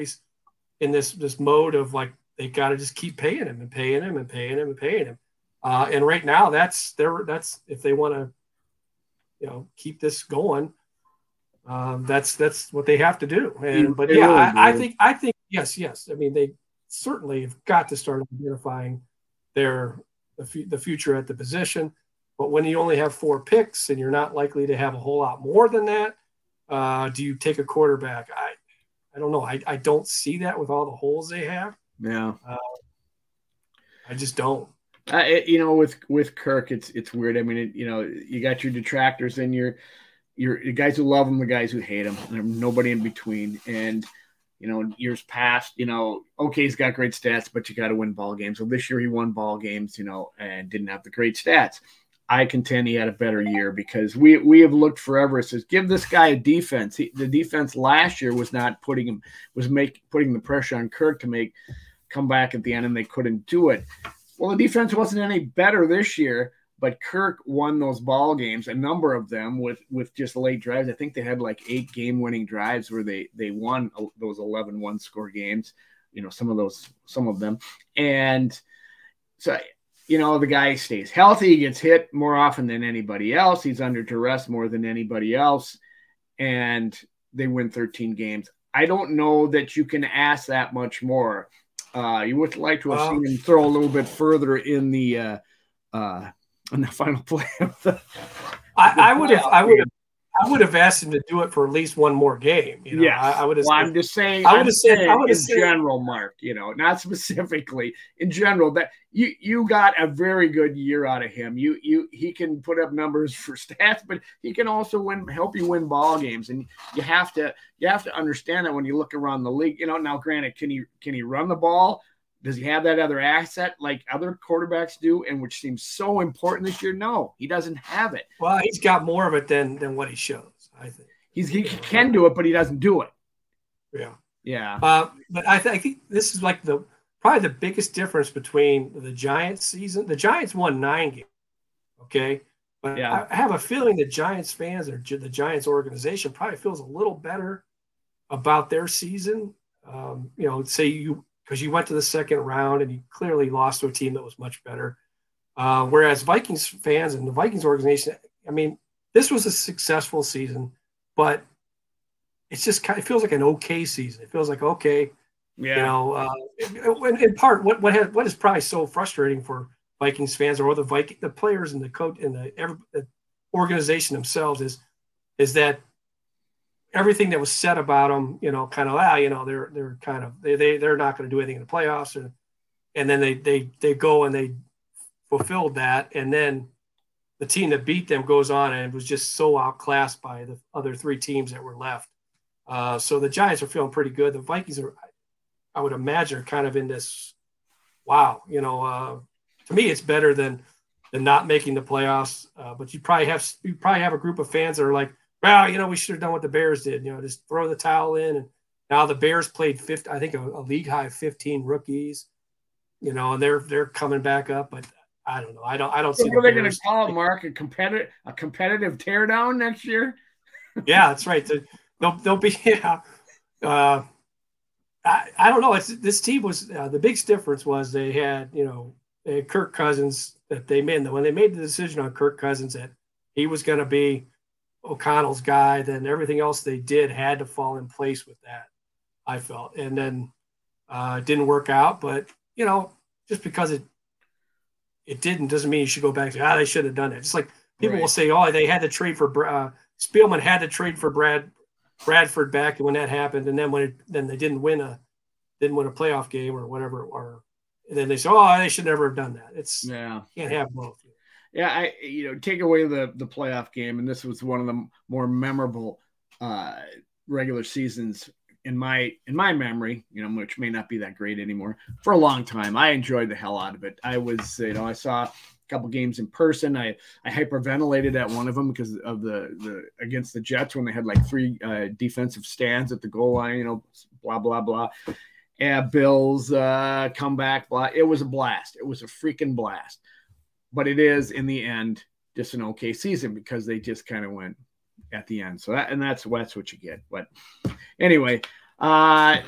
mode of like, they got to just keep paying him and paying him and paying him and paying him. And right now that's if they want to, keep this going, that's what they have to do. I think yes. I mean, they certainly have got to start identifying the future at the position. But when you only have 4 picks and you're not likely to have a whole lot more than that, do you take a quarterback? I don't know. I don't see that with all the holes they have. Yeah. I just don't. With Kirk, it's weird. I mean, you got your detractors and your guys who love him, the guys who hate him, and nobody in between. And years past, okay, he's got great stats, but you got to win ball games. So this year he won ball games, and didn't have the great stats. I contend he had a better year because we have looked forever. It says give this guy a defense. The defense last year was not putting the pressure on Kirk to come back at the end, and they couldn't do it. Well, the defense wasn't any better this year, but Kirk won those ball games, a number of them with just late drives. I think they had like 8 game-winning drives where they won those 11 one-score games. Some of them, and so. The guy stays healthy. He gets hit more often than anybody else. He's under duress more than anybody else. And they win 13 games. I don't know that you can ask that much more. You would like to have seen him throw a little bit further in the final play of the. I would have asked him to do it for at least one more game. Yeah, I would have. Well, I'm just saying. I would have said in general, Mark. Not specifically in general. That you got a very good year out of him. He can put up numbers for stats, but he can also help you win ball games. And you have to understand that when you look around the league. Now granted, can he run the ball? Does he have that other asset like other quarterbacks do, and which seems so important this year? No, he doesn't have it. Well, he's got more of it than what he shows, I think. He can do it, but he doesn't do it. Yeah. Yeah. But I think this is like probably the biggest difference between the Giants season. The Giants won 9 games, okay? But yeah. I have a feeling the Giants fans or the Giants organization probably feels a little better about their season. Because you went to the second round and you clearly lost to a team that was much better. Whereas Vikings fans and the Vikings organization, I mean, this was a successful season, but it's just it feels like an okay season. It feels like, okay, yeah. In part, what is probably so frustrating for Vikings fans or the players and the coach and the organization themselves is that everything that was said about them, kind of, they're kind of, they're not going to do anything in the playoffs. And then they go and they fulfilled that. And then the team that beat them goes on and was just so outclassed by the other 3 teams that were left. So the Giants are feeling pretty good. The Vikings are, I would imagine, are kind of in this, wow, to me, it's better than not making the playoffs. But you probably have a group of fans that are like, well, we should have done what the Bears did. Just throw the towel in. And now the Bears played I think a league high 15 rookies. And they're coming back up. But I don't know. I don't see. What are they going to call it, Mark? A competitive teardown next year? Yeah, that's right. They'll be. Yeah. I don't know. This team was the biggest difference was they had Kirk Cousins that they made. When they made the decision on Kirk Cousins that he was going to be O'Connell's guy, then everything else they did had to fall in place with that, I felt. And then it didn't work out, but just because it didn't doesn't mean you should go back to they should have done it. Just like people will say, they had to trade for Spielman had to trade for Bradford back when that happened, and then then they didn't win a playoff game or whatever, and then they say, they should never have done that. Can't have both. Yeah, take away the playoff game, and this was one of the more memorable regular seasons in my memory, which may not be that great anymore. For a long time, I enjoyed the hell out of it. I was, I saw a couple games in person. I hyperventilated at one of them because of the against the Jets when they had like 3 defensive stands at the goal line, blah blah blah. Bills comeback, blah. It was a blast. It was a freaking blast. But it is, in the end, just an okay season because they just kind of went at the end. So that's what you get. But anyway, that's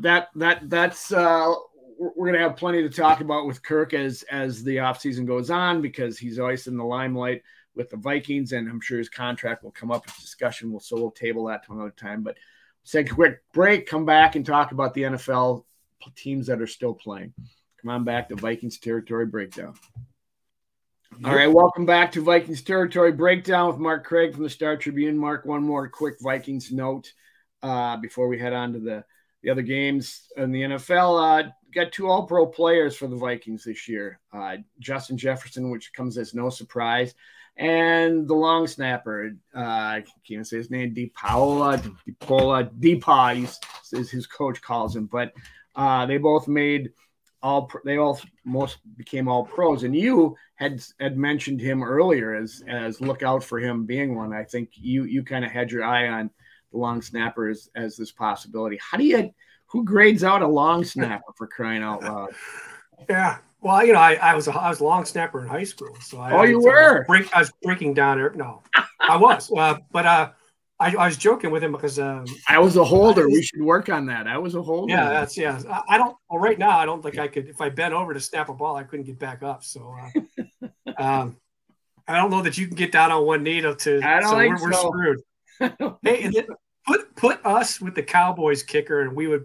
we're going to have plenty to talk about with Kirk as the offseason goes on because he's always in the limelight with the Vikings, and I'm sure his contract will come up for discussion. We'll table that to another time. But let's take a quick break, come back and talk about the NFL teams that are still playing. Come on back to Vikings Territory Breakdown. All right, welcome back to Vikings Territory Breakdown with Mark Craig from the Star Tribune. Mark, one more quick Vikings note before we head on to the other games in the NFL. Got 2 All-Pro players for the Vikings this year. Justin Jefferson, which comes as no surprise, and the long snapper, I can't say his name, Deepa, as his coach calls him. But they both made they all most became all pros, and you had mentioned him earlier as look out for him being one. I think you kind of had your eye on the long snapper as this possibility. Who grades out a long snapper, for crying out loud? Yeah. Well, you know, I was a long snapper in high school, so you were. I was breaking down. No, I was, but I was joking with him because I was a holder. We should work on that. I was a holder. Yeah. I don't. Well, right now, I don't think I could. If I bent over to snap a ball, I couldn't get back up. So, I don't know that you can get down on one knee to. I don't think we're screwed. Hey, and then put us with the Cowboys kicker, and we would.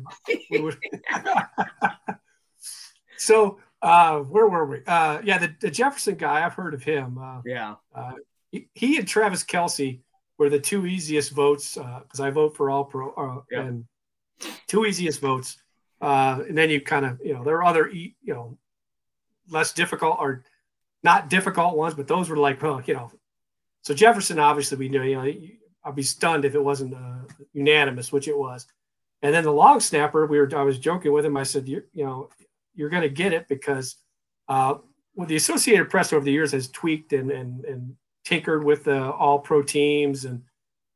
So, where were we? Yeah, the Jefferson guy. I've heard of him. He and Travis Kelce were the two easiest votes because I vote for All Pro and two easiest votes. And then you kind of, there are other, less difficult or not difficult ones, but those were like, so Jefferson, obviously we knew, I'd be stunned if it wasn't unanimous, which it was. And then the long snapper, I was joking with him. I said, you're going to get it because the Associated Press over the years has tweaked and tinkered with the all pro teams. And,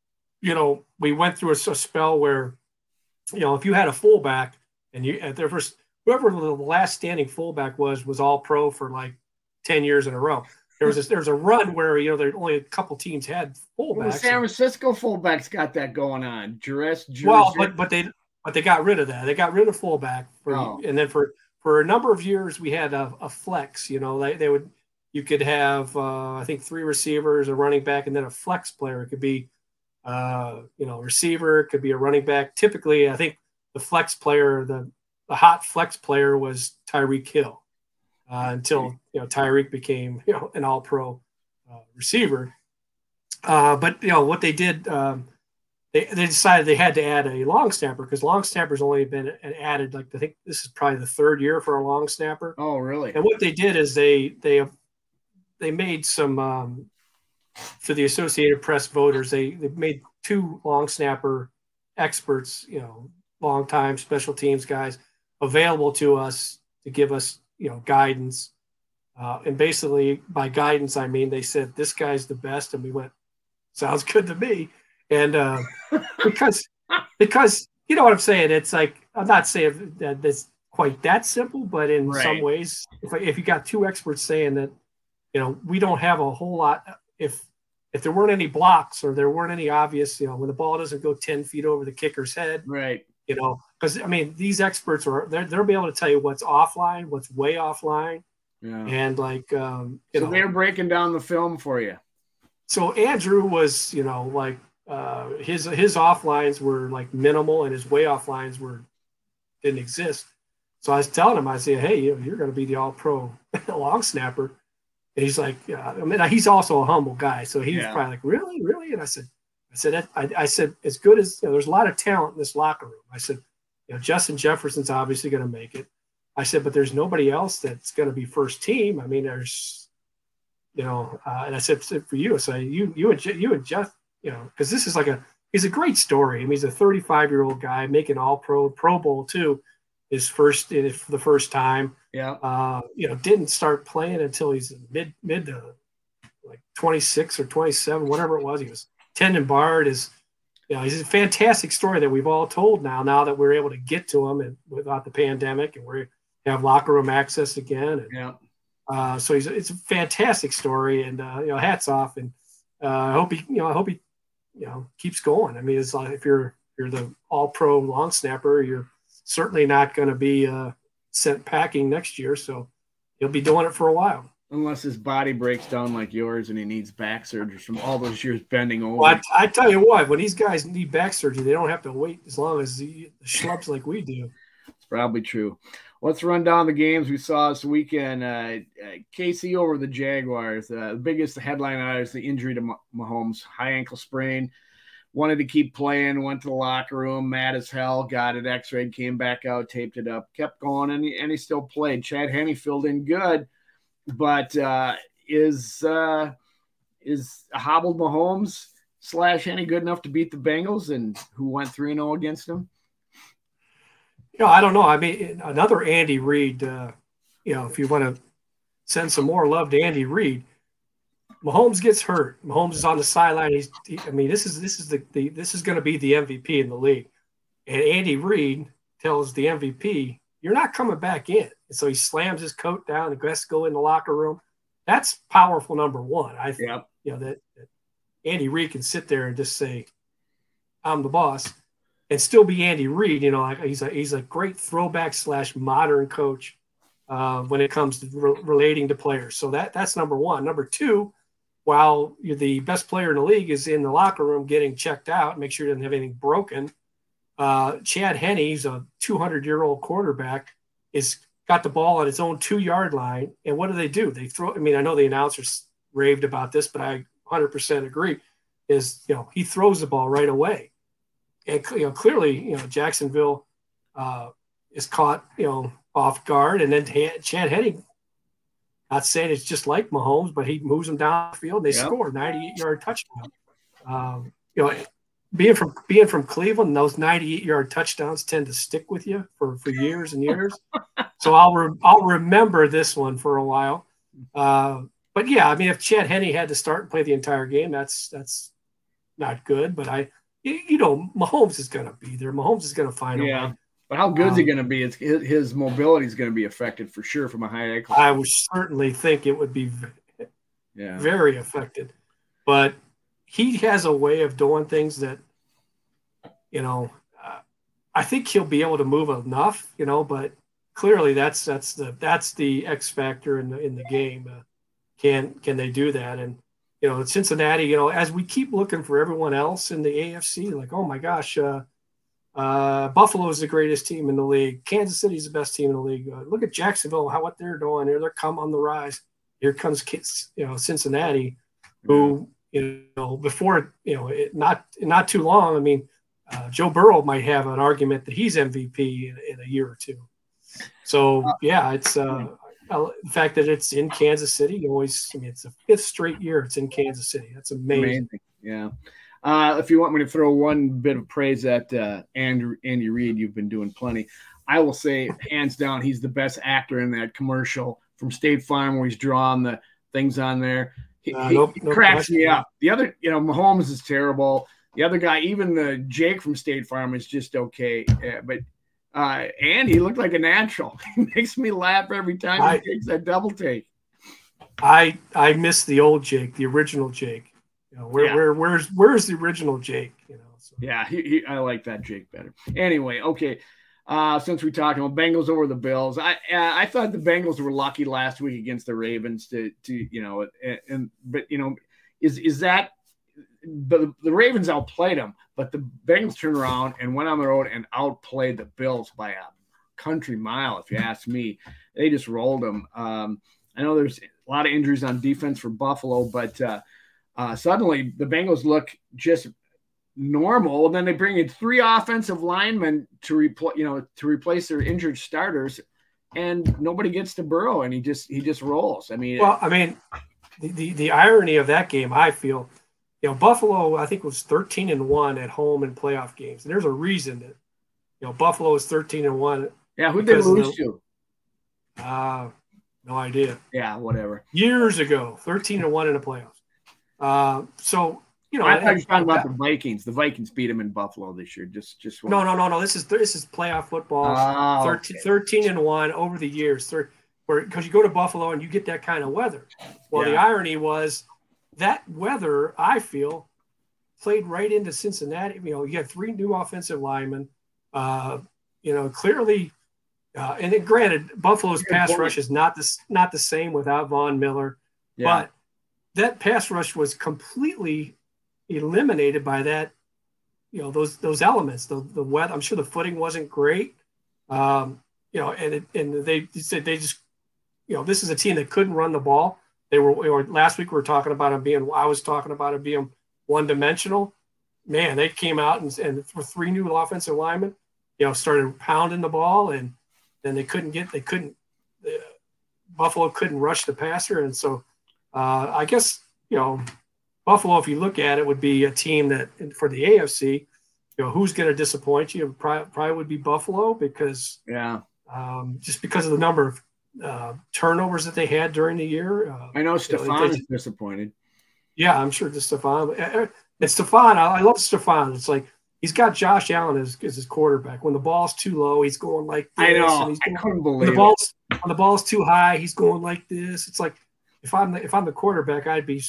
we went through a spell where, if you had a fullback and whoever the last standing fullback was all pro for like 10 years in a row. There was a run where, there only a couple teams had fullbacks. Well, the San Francisco fullbacks got that going on. Well, but they got rid of that. They got rid of fullback and then for a number of years we had a flex, you could have, I think 3 receivers, a running back, and then a flex player. It could be, receiver. It could be a running back. Typically, I think the flex player, the hot flex player was Tyreek Hill until, Tyreek became, an all-pro receiver. But, what they did, they decided they had to add a long snapper because long snapper's only been added, I think this is probably the 3rd year for a long snapper. Oh, really? And what they did is they made some for the Associated Press voters. They made 2 long snapper experts, long time special teams guys available to us to give us, guidance. And basically by guidance, I mean, they said, this guy's the best. And we went, sounds good to me. And because you know what I'm saying? It's like, I'm not saying that it's quite that simple, but in some ways, if you got 2 experts saying that, we don't have a whole lot. If there weren't any blocks or there weren't any obvious, when the ball doesn't go 10 feet over the kicker's head, right? Because these experts they'll be able to tell you what's offline, what's way offline, and so they're breaking down the film for you. So Andrew was, his offlines were like minimal, and his way offlines didn't exist. So I was telling him, I said, hey, you're going to be the all-pro long snapper. And he's like, he's also a humble guy. So he's probably like, really? Really? And I said, as good as, there's a lot of talent in this locker room. I said, Justin Jefferson's obviously going to make it. I said, but there's nobody else that's going to be first team. I mean, there's, and I said for you, I said, you and Jeff, because this is he's a great story. I mean, he's a 35-year-old guy making all Pro Bowl too. For the first time. Yeah. Didn't start playing until he's mid to like 26 or 27, whatever it was. He was tendon barred. He's a fantastic story that we've all told now that we're able to get to him and without the pandemic, and we have locker room access again. And, so it's a fantastic story, and hats off. And I hope he keeps going. I mean, it's like if you're the all-pro long snapper, you're certainly not going to be sent packing next year, so he'll be doing it for a while. Unless his body breaks down like yours and he needs back surgery from all those years bending over. Well, I tell you what, when these guys need back surgery, they don't have to wait as long as the schlubs like we do. It's probably true. Let's run down the games we saw this weekend. KC over the Jaguars. The biggest headline out is the injury to Mahomes, high ankle sprain. Wanted to keep playing, went to the locker room, mad as hell, got it x-rayed, came back out, taped it up, kept going, and he still played. Chad Henne filled in good, but is a hobbled Mahomes / Henne good enough to beat the Bengals, and who went 3-0 against him? I don't know. I mean, another Andy Reid. If you want to send some more love to Andy Reid, Mahomes gets hurt. Mahomes is on the sideline. This is going to be the MVP in the league, and Andy Reid tells the MVP, "You're not coming back in." And so he slams his coat down and has to go in the locker room. That's powerful. Number one, I think. Yep. That Andy Reid can sit there and just say, "I'm the boss," and still be Andy Reid. He's a great throwback / modern coach when it comes to relating to players. So that's number one. Number two, while you're the best player in the league is in the locker room getting checked out, make sure he doesn't have anything broken. Chad Henne, he's a 200-year-old quarterback, is got the ball on his own 2-yard line. And what do? They throw. I know the announcers raved about this, but I 100% agree. He throws the ball right away, and clearly, Jacksonville is caught, off guard, and then Chad Henne. Not saying it's just like Mahomes, but he moves them down the field. They score 98-yard touchdown. Being from Cleveland, those 98-yard touchdowns tend to stick with you for years and years. So I'll remember this one for a while. But yeah, if Chad Henne had to start and play the entire game, that's not good. But Mahomes is going to be there. Mahomes is going to find a way. But how good is he going to be? His mobility is going to be affected for sure from a high ankle. I would certainly think it would be very affected. But he has a way of doing things that, I think he'll be able to move enough, but clearly that's the X factor in the game. Can they do that? And, Cincinnati, as we keep looking for everyone else in the AFC, like, oh my gosh, Buffalo is the greatest team in the league. Kansas City is the best team in the league. Look at Jacksonville, what they're doing. They're come on the rise. Here comes Cincinnati, who before not too long. Joe Burrow might have an argument that he's MVP in a year or two. So it's the fact that it's in Kansas City. It's the 5th straight year it's in Kansas City. That's amazing. Yeah. If you want me to throw one bit of praise at Andy Reid, you've been doing plenty. I will say, hands down, he's the best actor in that commercial from State Farm where he's drawing the things on there. He cracks me up. The other, Mahomes is terrible. The other guy, even the Jake from State Farm, is just okay. But Andy looked like a natural. He makes me laugh every time he takes that double take. I miss the old Jake, the original Jake. Where's the original Jake? Yeah, I like that Jake better. Anyway, okay. Since we're talking about Bengals over the Bills, I thought the Bengals were lucky last week against the Ravens is that the Ravens outplayed them, but the Bengals turned around and went on the road and outplayed the Bills by a country mile, if you ask me. They just rolled them. I know there's a lot of injuries on defense for Buffalo, but suddenly the Bengals look just normal. And then they bring in 3 offensive linemen to replace their injured starters, and nobody gets to Burrow, and he just rolls. The irony of that game, I feel, Buffalo, I think, was 13-1 at home in playoff games, and there's a reason that Buffalo is 13-1. Yeah, who'd they lose to? No idea. Yeah, whatever. Years ago, 13-1 in the playoffs. I thought you were talking about the Vikings. The Vikings beat them in Buffalo this year. Just no. This is playoff football. 13-1 over the years. Because you go to Buffalo and you get that kind of weather. Well, the irony was that weather, I feel, played right into Cincinnati. You had 3 new offensive linemen. Clearly, and then granted, Buffalo's pass rush is not the same without Von Miller, but that pass rush was completely eliminated by that, those elements. The weather. I'm sure the footing wasn't great. And they said they just, this is a team that couldn't run the ball. They were last week. I was talking about it being one-dimensional. Man, they came out and for 3 new offensive linemen, started pounding the ball, and then Buffalo couldn't rush the passer, and so. I guess, Buffalo, if you look at it, would be a team that for the AFC who's going to disappoint you? Probably would be Buffalo because just because of the number of turnovers that they had during the year. I know Stefan is disappointed. Yeah, I'm sure Stefan. And Stefan, I love Stefan. It's like he's got Josh Allen as his quarterback. When the ball's too low, he's going like this. I know. And I couldn't believe when the ball's too high, he's going like this. It's like if I'm the quarterback, might be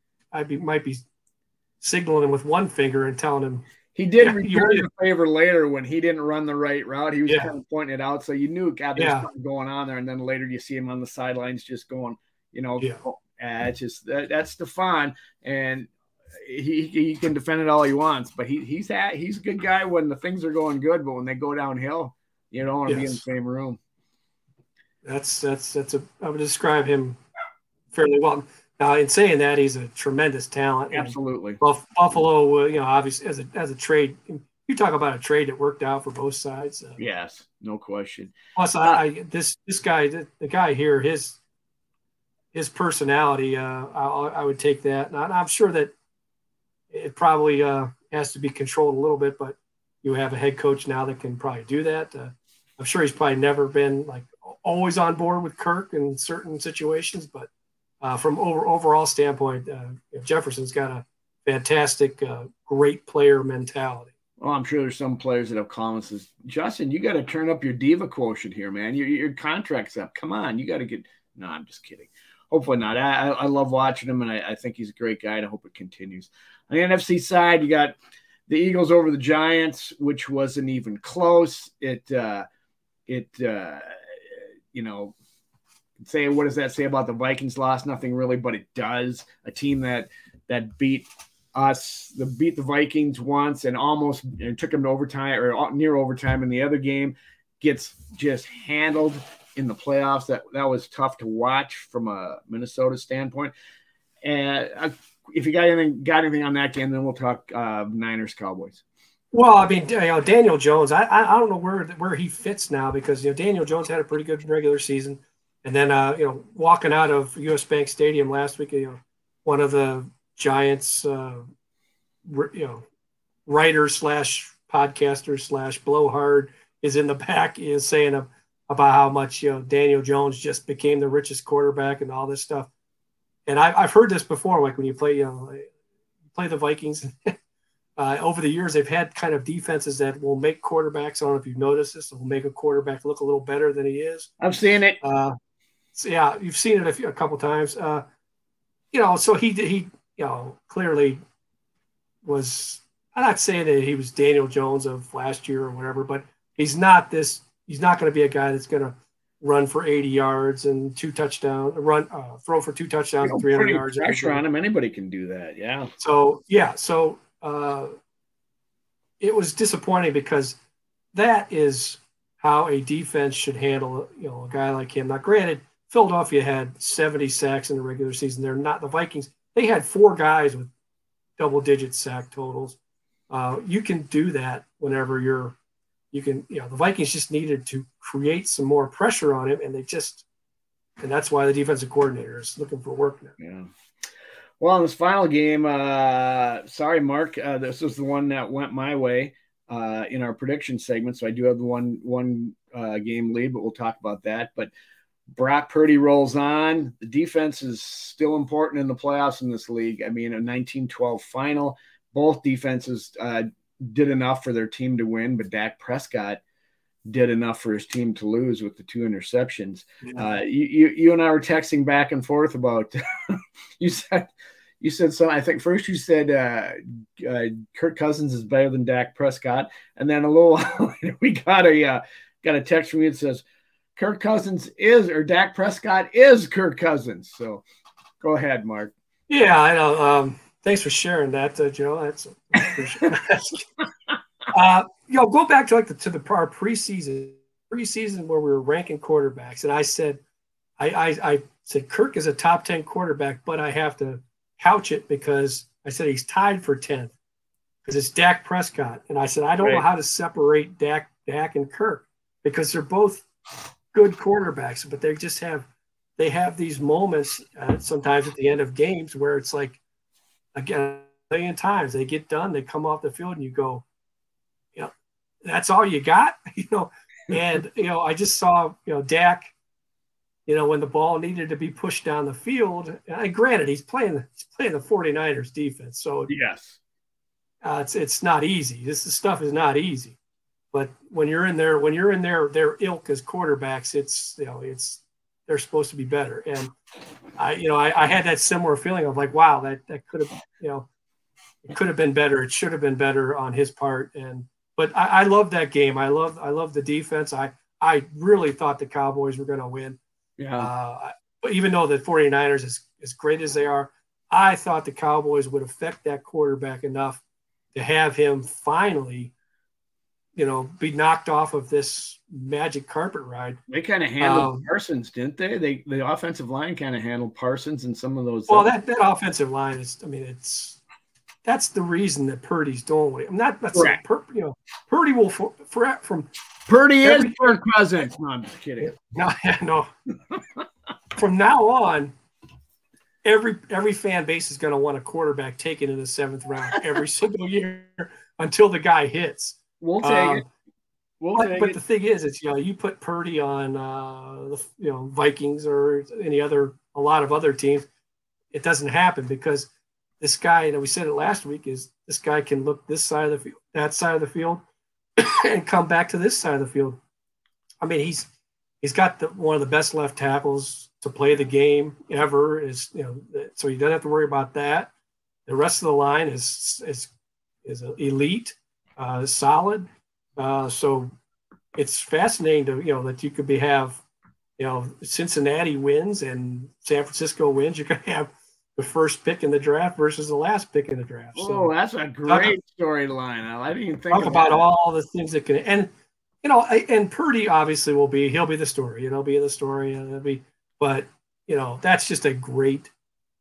signaling him with one finger and telling him. He did return the favor later when he didn't run the right route. He was kind of pointing it out, so you knew, God, there's something going on there. And then later you see him on the sidelines just going, it's just that's Stefan, and he can defend it all he wants. But he's a good guy when the things are going good, but when they go downhill, you don't want to be in the same room. I would describe him fairly well. Now, in saying that, he's a tremendous talent. Absolutely. Buffalo, obviously, as a trade, you talk about a trade that worked out for both sides. Yes, no question. Plus, this guy, the guy here, his personality, I would take that. And I'm sure that it probably has to be controlled a little bit, but you have a head coach now that can probably do that. I'm sure he's probably never been like always on board with Kirk in certain situations, but from overall standpoint, Jefferson's got a fantastic, great player mentality. Well, I'm sure there's some players that have comments says, Justin, you got to turn up your diva quotient here, man. Your contract's up. Come on, you got to get. No, I'm just kidding. Hopefully not. I love watching him, and I think he's a great guy, and I hope it continues. On the NFC side, you got the Eagles over the Giants, which wasn't even close. Say, what does that say about the Vikings loss? Nothing really, but it does. A team that beat the Vikings once and almost took them to overtime or near overtime in the other game gets just handled in the playoffs. That was tough to watch from a Minnesota standpoint. And if you got anything on that game, then we'll talk Niners Cowboys. Well, I mean, Daniel Jones, I don't know where he fits now because Daniel Jones had a pretty good regular season. And then, walking out of U.S. Bank Stadium last week, one of the Giants, writers / podcasters / blowhard is in the back is saying about how much Daniel Jones just became the richest quarterback and all this stuff. And I've heard this before, like when you play the Vikings. Over the years, they've had kind of defenses that will make quarterbacks. I don't know if you've noticed this. Will make a quarterback look a little better than he is. I'm seeing it. Yeah, you've seen it a couple times. So he clearly was. I'm not saying that he was Daniel Jones of last year or whatever, but he's not this. He's not going to be a guy that's going to run for 80 yards and 2 touchdowns, throw for 2 touchdowns and 300 yards. Pressure on him. Anybody can do that. Yeah. So it was disappointing because that is how a defense should handle a guy like him. Now, granted, Philadelphia had 70 sacks in the regular season. They're not the Vikings. They had 4 guys with double-digit sack totals. You can do that whenever the Vikings just needed to create some more pressure on him, and that's why the defensive coordinator is looking for work now. Yeah. Well, in this final game, sorry, Mark, this was the one that went my way in our prediction segment. So I do have the one game lead, but we'll talk about that. But Brock Purdy rolls on. The defense is still important in the playoffs in this league. I mean, a 19-12 final. Both defenses did enough for their team to win, but Dak Prescott did enough for his team to lose with the 2 interceptions. Yeah. You and I were texting back and forth about you said so. I think first you said Kirk Cousins is better than Dak Prescott, and then a little we got a text from you that says Kirk Cousins Dak Prescott is Kirk Cousins. So go ahead, Mark. Yeah, I know. Thanks for sharing that, Joe. That's go back to our preseason where we were ranking quarterbacks, and I said I said Kirk is a top 10 quarterback, but I have to couch it because I said he's tied for 10th because it's Dak Prescott, and I said I don't know how to separate Dak and Kirk because they're both good quarterbacks, but they have these moments sometimes at the end of games where it's like, again, a million times they get done, they come off the field, and you go, that's all you got, And I just saw Dak, when the ball needed to be pushed down the field. And granted, he's playing the 49ers defense, so yes, it's not easy. This stuff is not easy. But when you're in their ilk as quarterbacks, they're supposed to be better. And I had that similar feeling of like, wow, that could have, it could have been better. It should have been better on his part. But I love that game. I love the defense. I really thought the Cowboys were going to win. yeah. But even though the 49ers, as great as they are, I thought the Cowboys would affect that quarterback enough to have him finally, be knocked off of this magic carpet ride. They kind of handled Parsons, didn't they? The offensive line kind of handled Parsons and some of those. Well, that offensive line is, that's the reason that Purdy's doing it. I'm not saying Purdy will from Purdy is Kirk Cousins. No, I'm just kidding. No. From now on, every fan base is going to want a quarterback taken in the 7th round every single year until the guy hits. We'll take it. But the thing is, you put Purdy on the Vikings or a lot of other teams, it doesn't happen because this guy, we said it last week, is this guy can look this side of the field, that side of the field, and come back to this side of the field. He's got one of the best left tackles to play the game ever. So you don't have to worry about that. The rest of the line is elite, solid. So it's fascinating to that you could have Cincinnati wins and San Francisco wins. You're going to have the first pick in the draft versus the last pick in the draft. So that's a great storyline. I didn't even think about all the things that can and Purdy obviously he'll be the story. He'll be the story. But that's just a great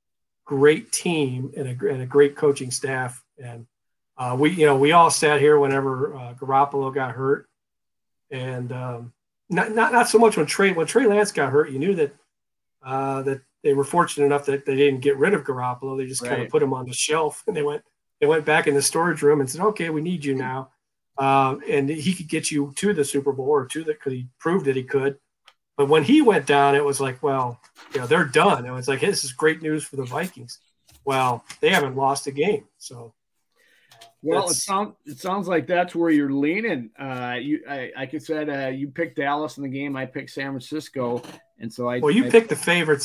team and a great coaching staff. And we all sat here whenever Garoppolo got hurt, and not so much when Trey Lance got hurt. You knew that they were fortunate enough that they didn't get rid of Garoppolo. They just kind of put him on the shelf, and they went back in the storage room and said, "Okay, we need you now." And he could get you to the Super Bowl or to because he proved that he could. But when he went down, it was like, well, they're done. It was like, hey, this is great news for the Vikings. Well, they haven't lost a game, so. Well, it sounds like that's where you're leaning. Like I said, you picked Dallas in the game. I picked San Francisco, and so you picked the favorites.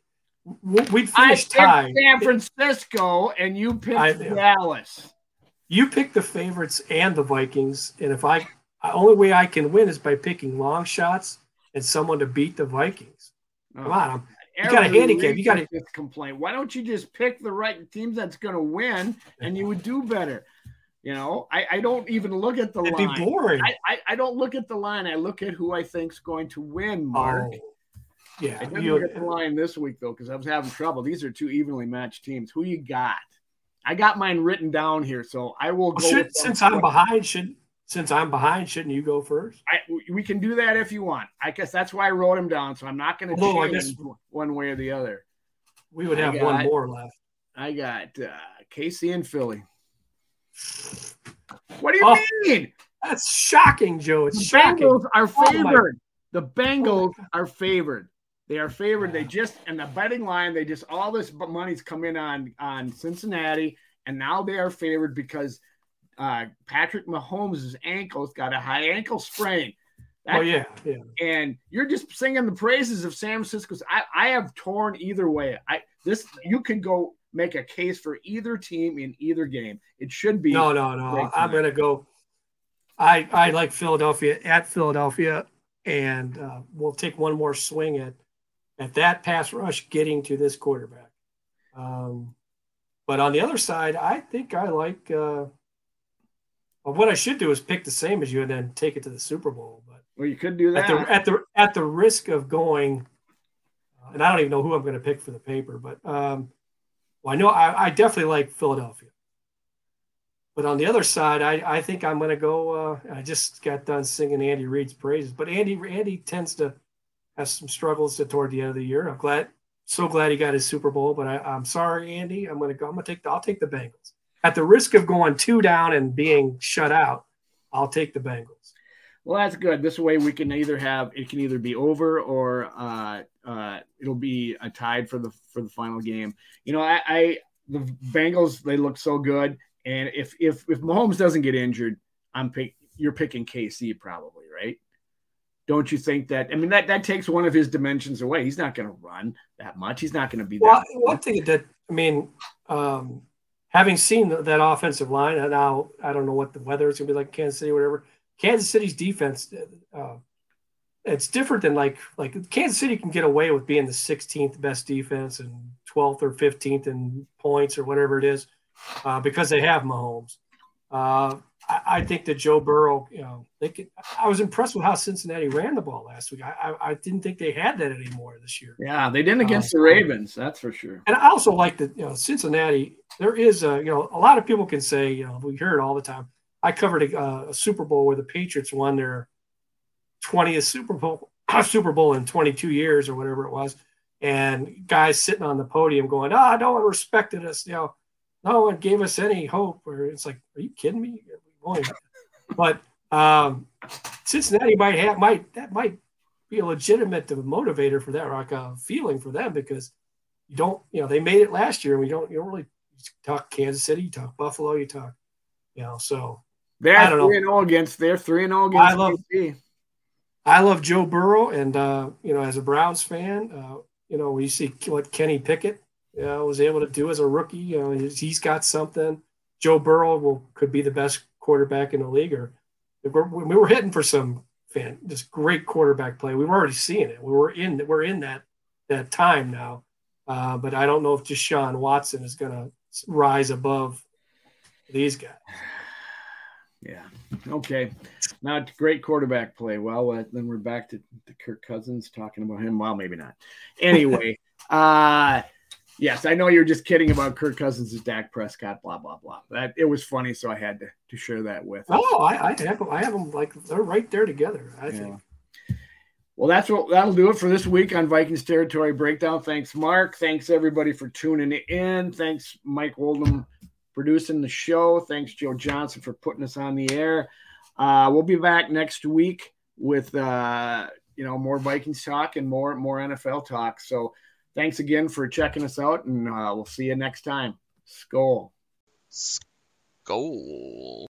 We finished tied. San Francisco, and you picked Dallas. You picked the favorites and the Vikings, and the only way I can win is by picking long shots and someone to beat the Vikings. Come on, you got a handicap. You got to complain. Why don't you just pick the right teams that's going to win, and you would do better? I don't even look at the line. It'd be boring. I don't look at the line. I look at who I think's going to win, Mark. Oh, yeah. I didn't look at the line this week, though, because I was having trouble. These are two evenly matched teams. Who you got? I got mine written down here, so I will go. Since I'm behind, shouldn't you go first? We can do that if you want. I guess that's why I wrote them down, so I'm not going to change one way or the other. We would have one more left. I got KC and Philly. What do you mean? That's shocking, Joe. It's shocking. Bengals are favored. The Bengals are favored. They are favored. They just, and the betting line, all this money's come in on Cincinnati, and now they are favored because Patrick Mahomes' ankle's got a high ankle sprain. Yeah. And you're just singing the praises of San Francisco's. I have torn either way. You can go make a case for either team in either game. It should be. No. I'm going to go. I like Philadelphia at Philadelphia, and we'll take one more swing at that pass rush getting to this quarterback. But on the other side, I think I like what I should do is pick the same as you and then take it to the Super Bowl. But well, you could do that at the risk of going, and I don't even know who I'm going to pick for the paper, but I know I definitely like Philadelphia. But on the other side, I think I'm going to go. I just got done singing Andy Reid's praises, but Andy tends to have some struggles toward the end of the year. So glad he got his Super Bowl, but I'm sorry, Andy. I'll take the Bengals. At the risk of going 2 down and being shut out, I'll take the Bengals. Well, that's good. This way we can either be over or it'll be a tied for the final game. You know, the Bengals, they look so good, and if Mahomes doesn't get injured, you're picking KC probably, right? Don't you think that? I mean, that takes one of his dimensions away. He's not going to run that much. He's not going to be that. One thing that, I mean, having seen that offensive line, and now I don't know what the weather is going to be like in Kansas City or whatever. Kansas City's defense, it's different than like Kansas City can get away with being the 16th best defense and 12th or 15th in points or whatever it is because they have Mahomes. I think that Joe Burrow, you know, I was impressed with how Cincinnati ran the ball last week. I didn't think they had that anymore this year. Yeah, they didn't against the Ravens, that's for sure. And I also like that, you know, Cincinnati, there is a lot of people can say, you know, we hear it all the time. I covered a Super Bowl where the Patriots won their 20th Super Bowl in 22 years or whatever it was. And guys sitting on the podium going, no one respected us. You know, no one gave us any hope. Or it's like, are you kidding me? But Cincinnati might be a legitimate motivator for that, like a feeling for them, because they made it last year and you don't really talk Kansas City, you talk Buffalo, you talk, so. They're 3-0 against. They're 3-0 against. I love Joe Burrow, and as a Browns fan, when you see what Kenny Pickett was able to do as a rookie, he's got something. Joe Burrow could be the best quarterback in the league, or we were hitting for some just great quarterback play. We were already seeing it. We're in that time now, but I don't know if Deshaun Watson is going to rise above these guys. Yeah. Okay. Now, great quarterback play. Well, then we're back to Kirk Cousins talking about him. Well, maybe not. Anyway, yes, I know you're just kidding about Kirk Cousins' Dak Prescott, blah, blah, blah. It was funny, so I had to share that with us. Oh, I have them like they're right there together, I think. Well, that'll do it for this week on Vikings Territory Breakdown. Thanks, Mark. Thanks, everybody, for tuning in. Thanks, Mike Oldham, producing the show. Thanks, Joe Johnson, for putting us on the air. We'll be back next week with more Vikings talk and more NFL talk. So thanks again for checking us out, and we'll see you next time. Skol. Skol.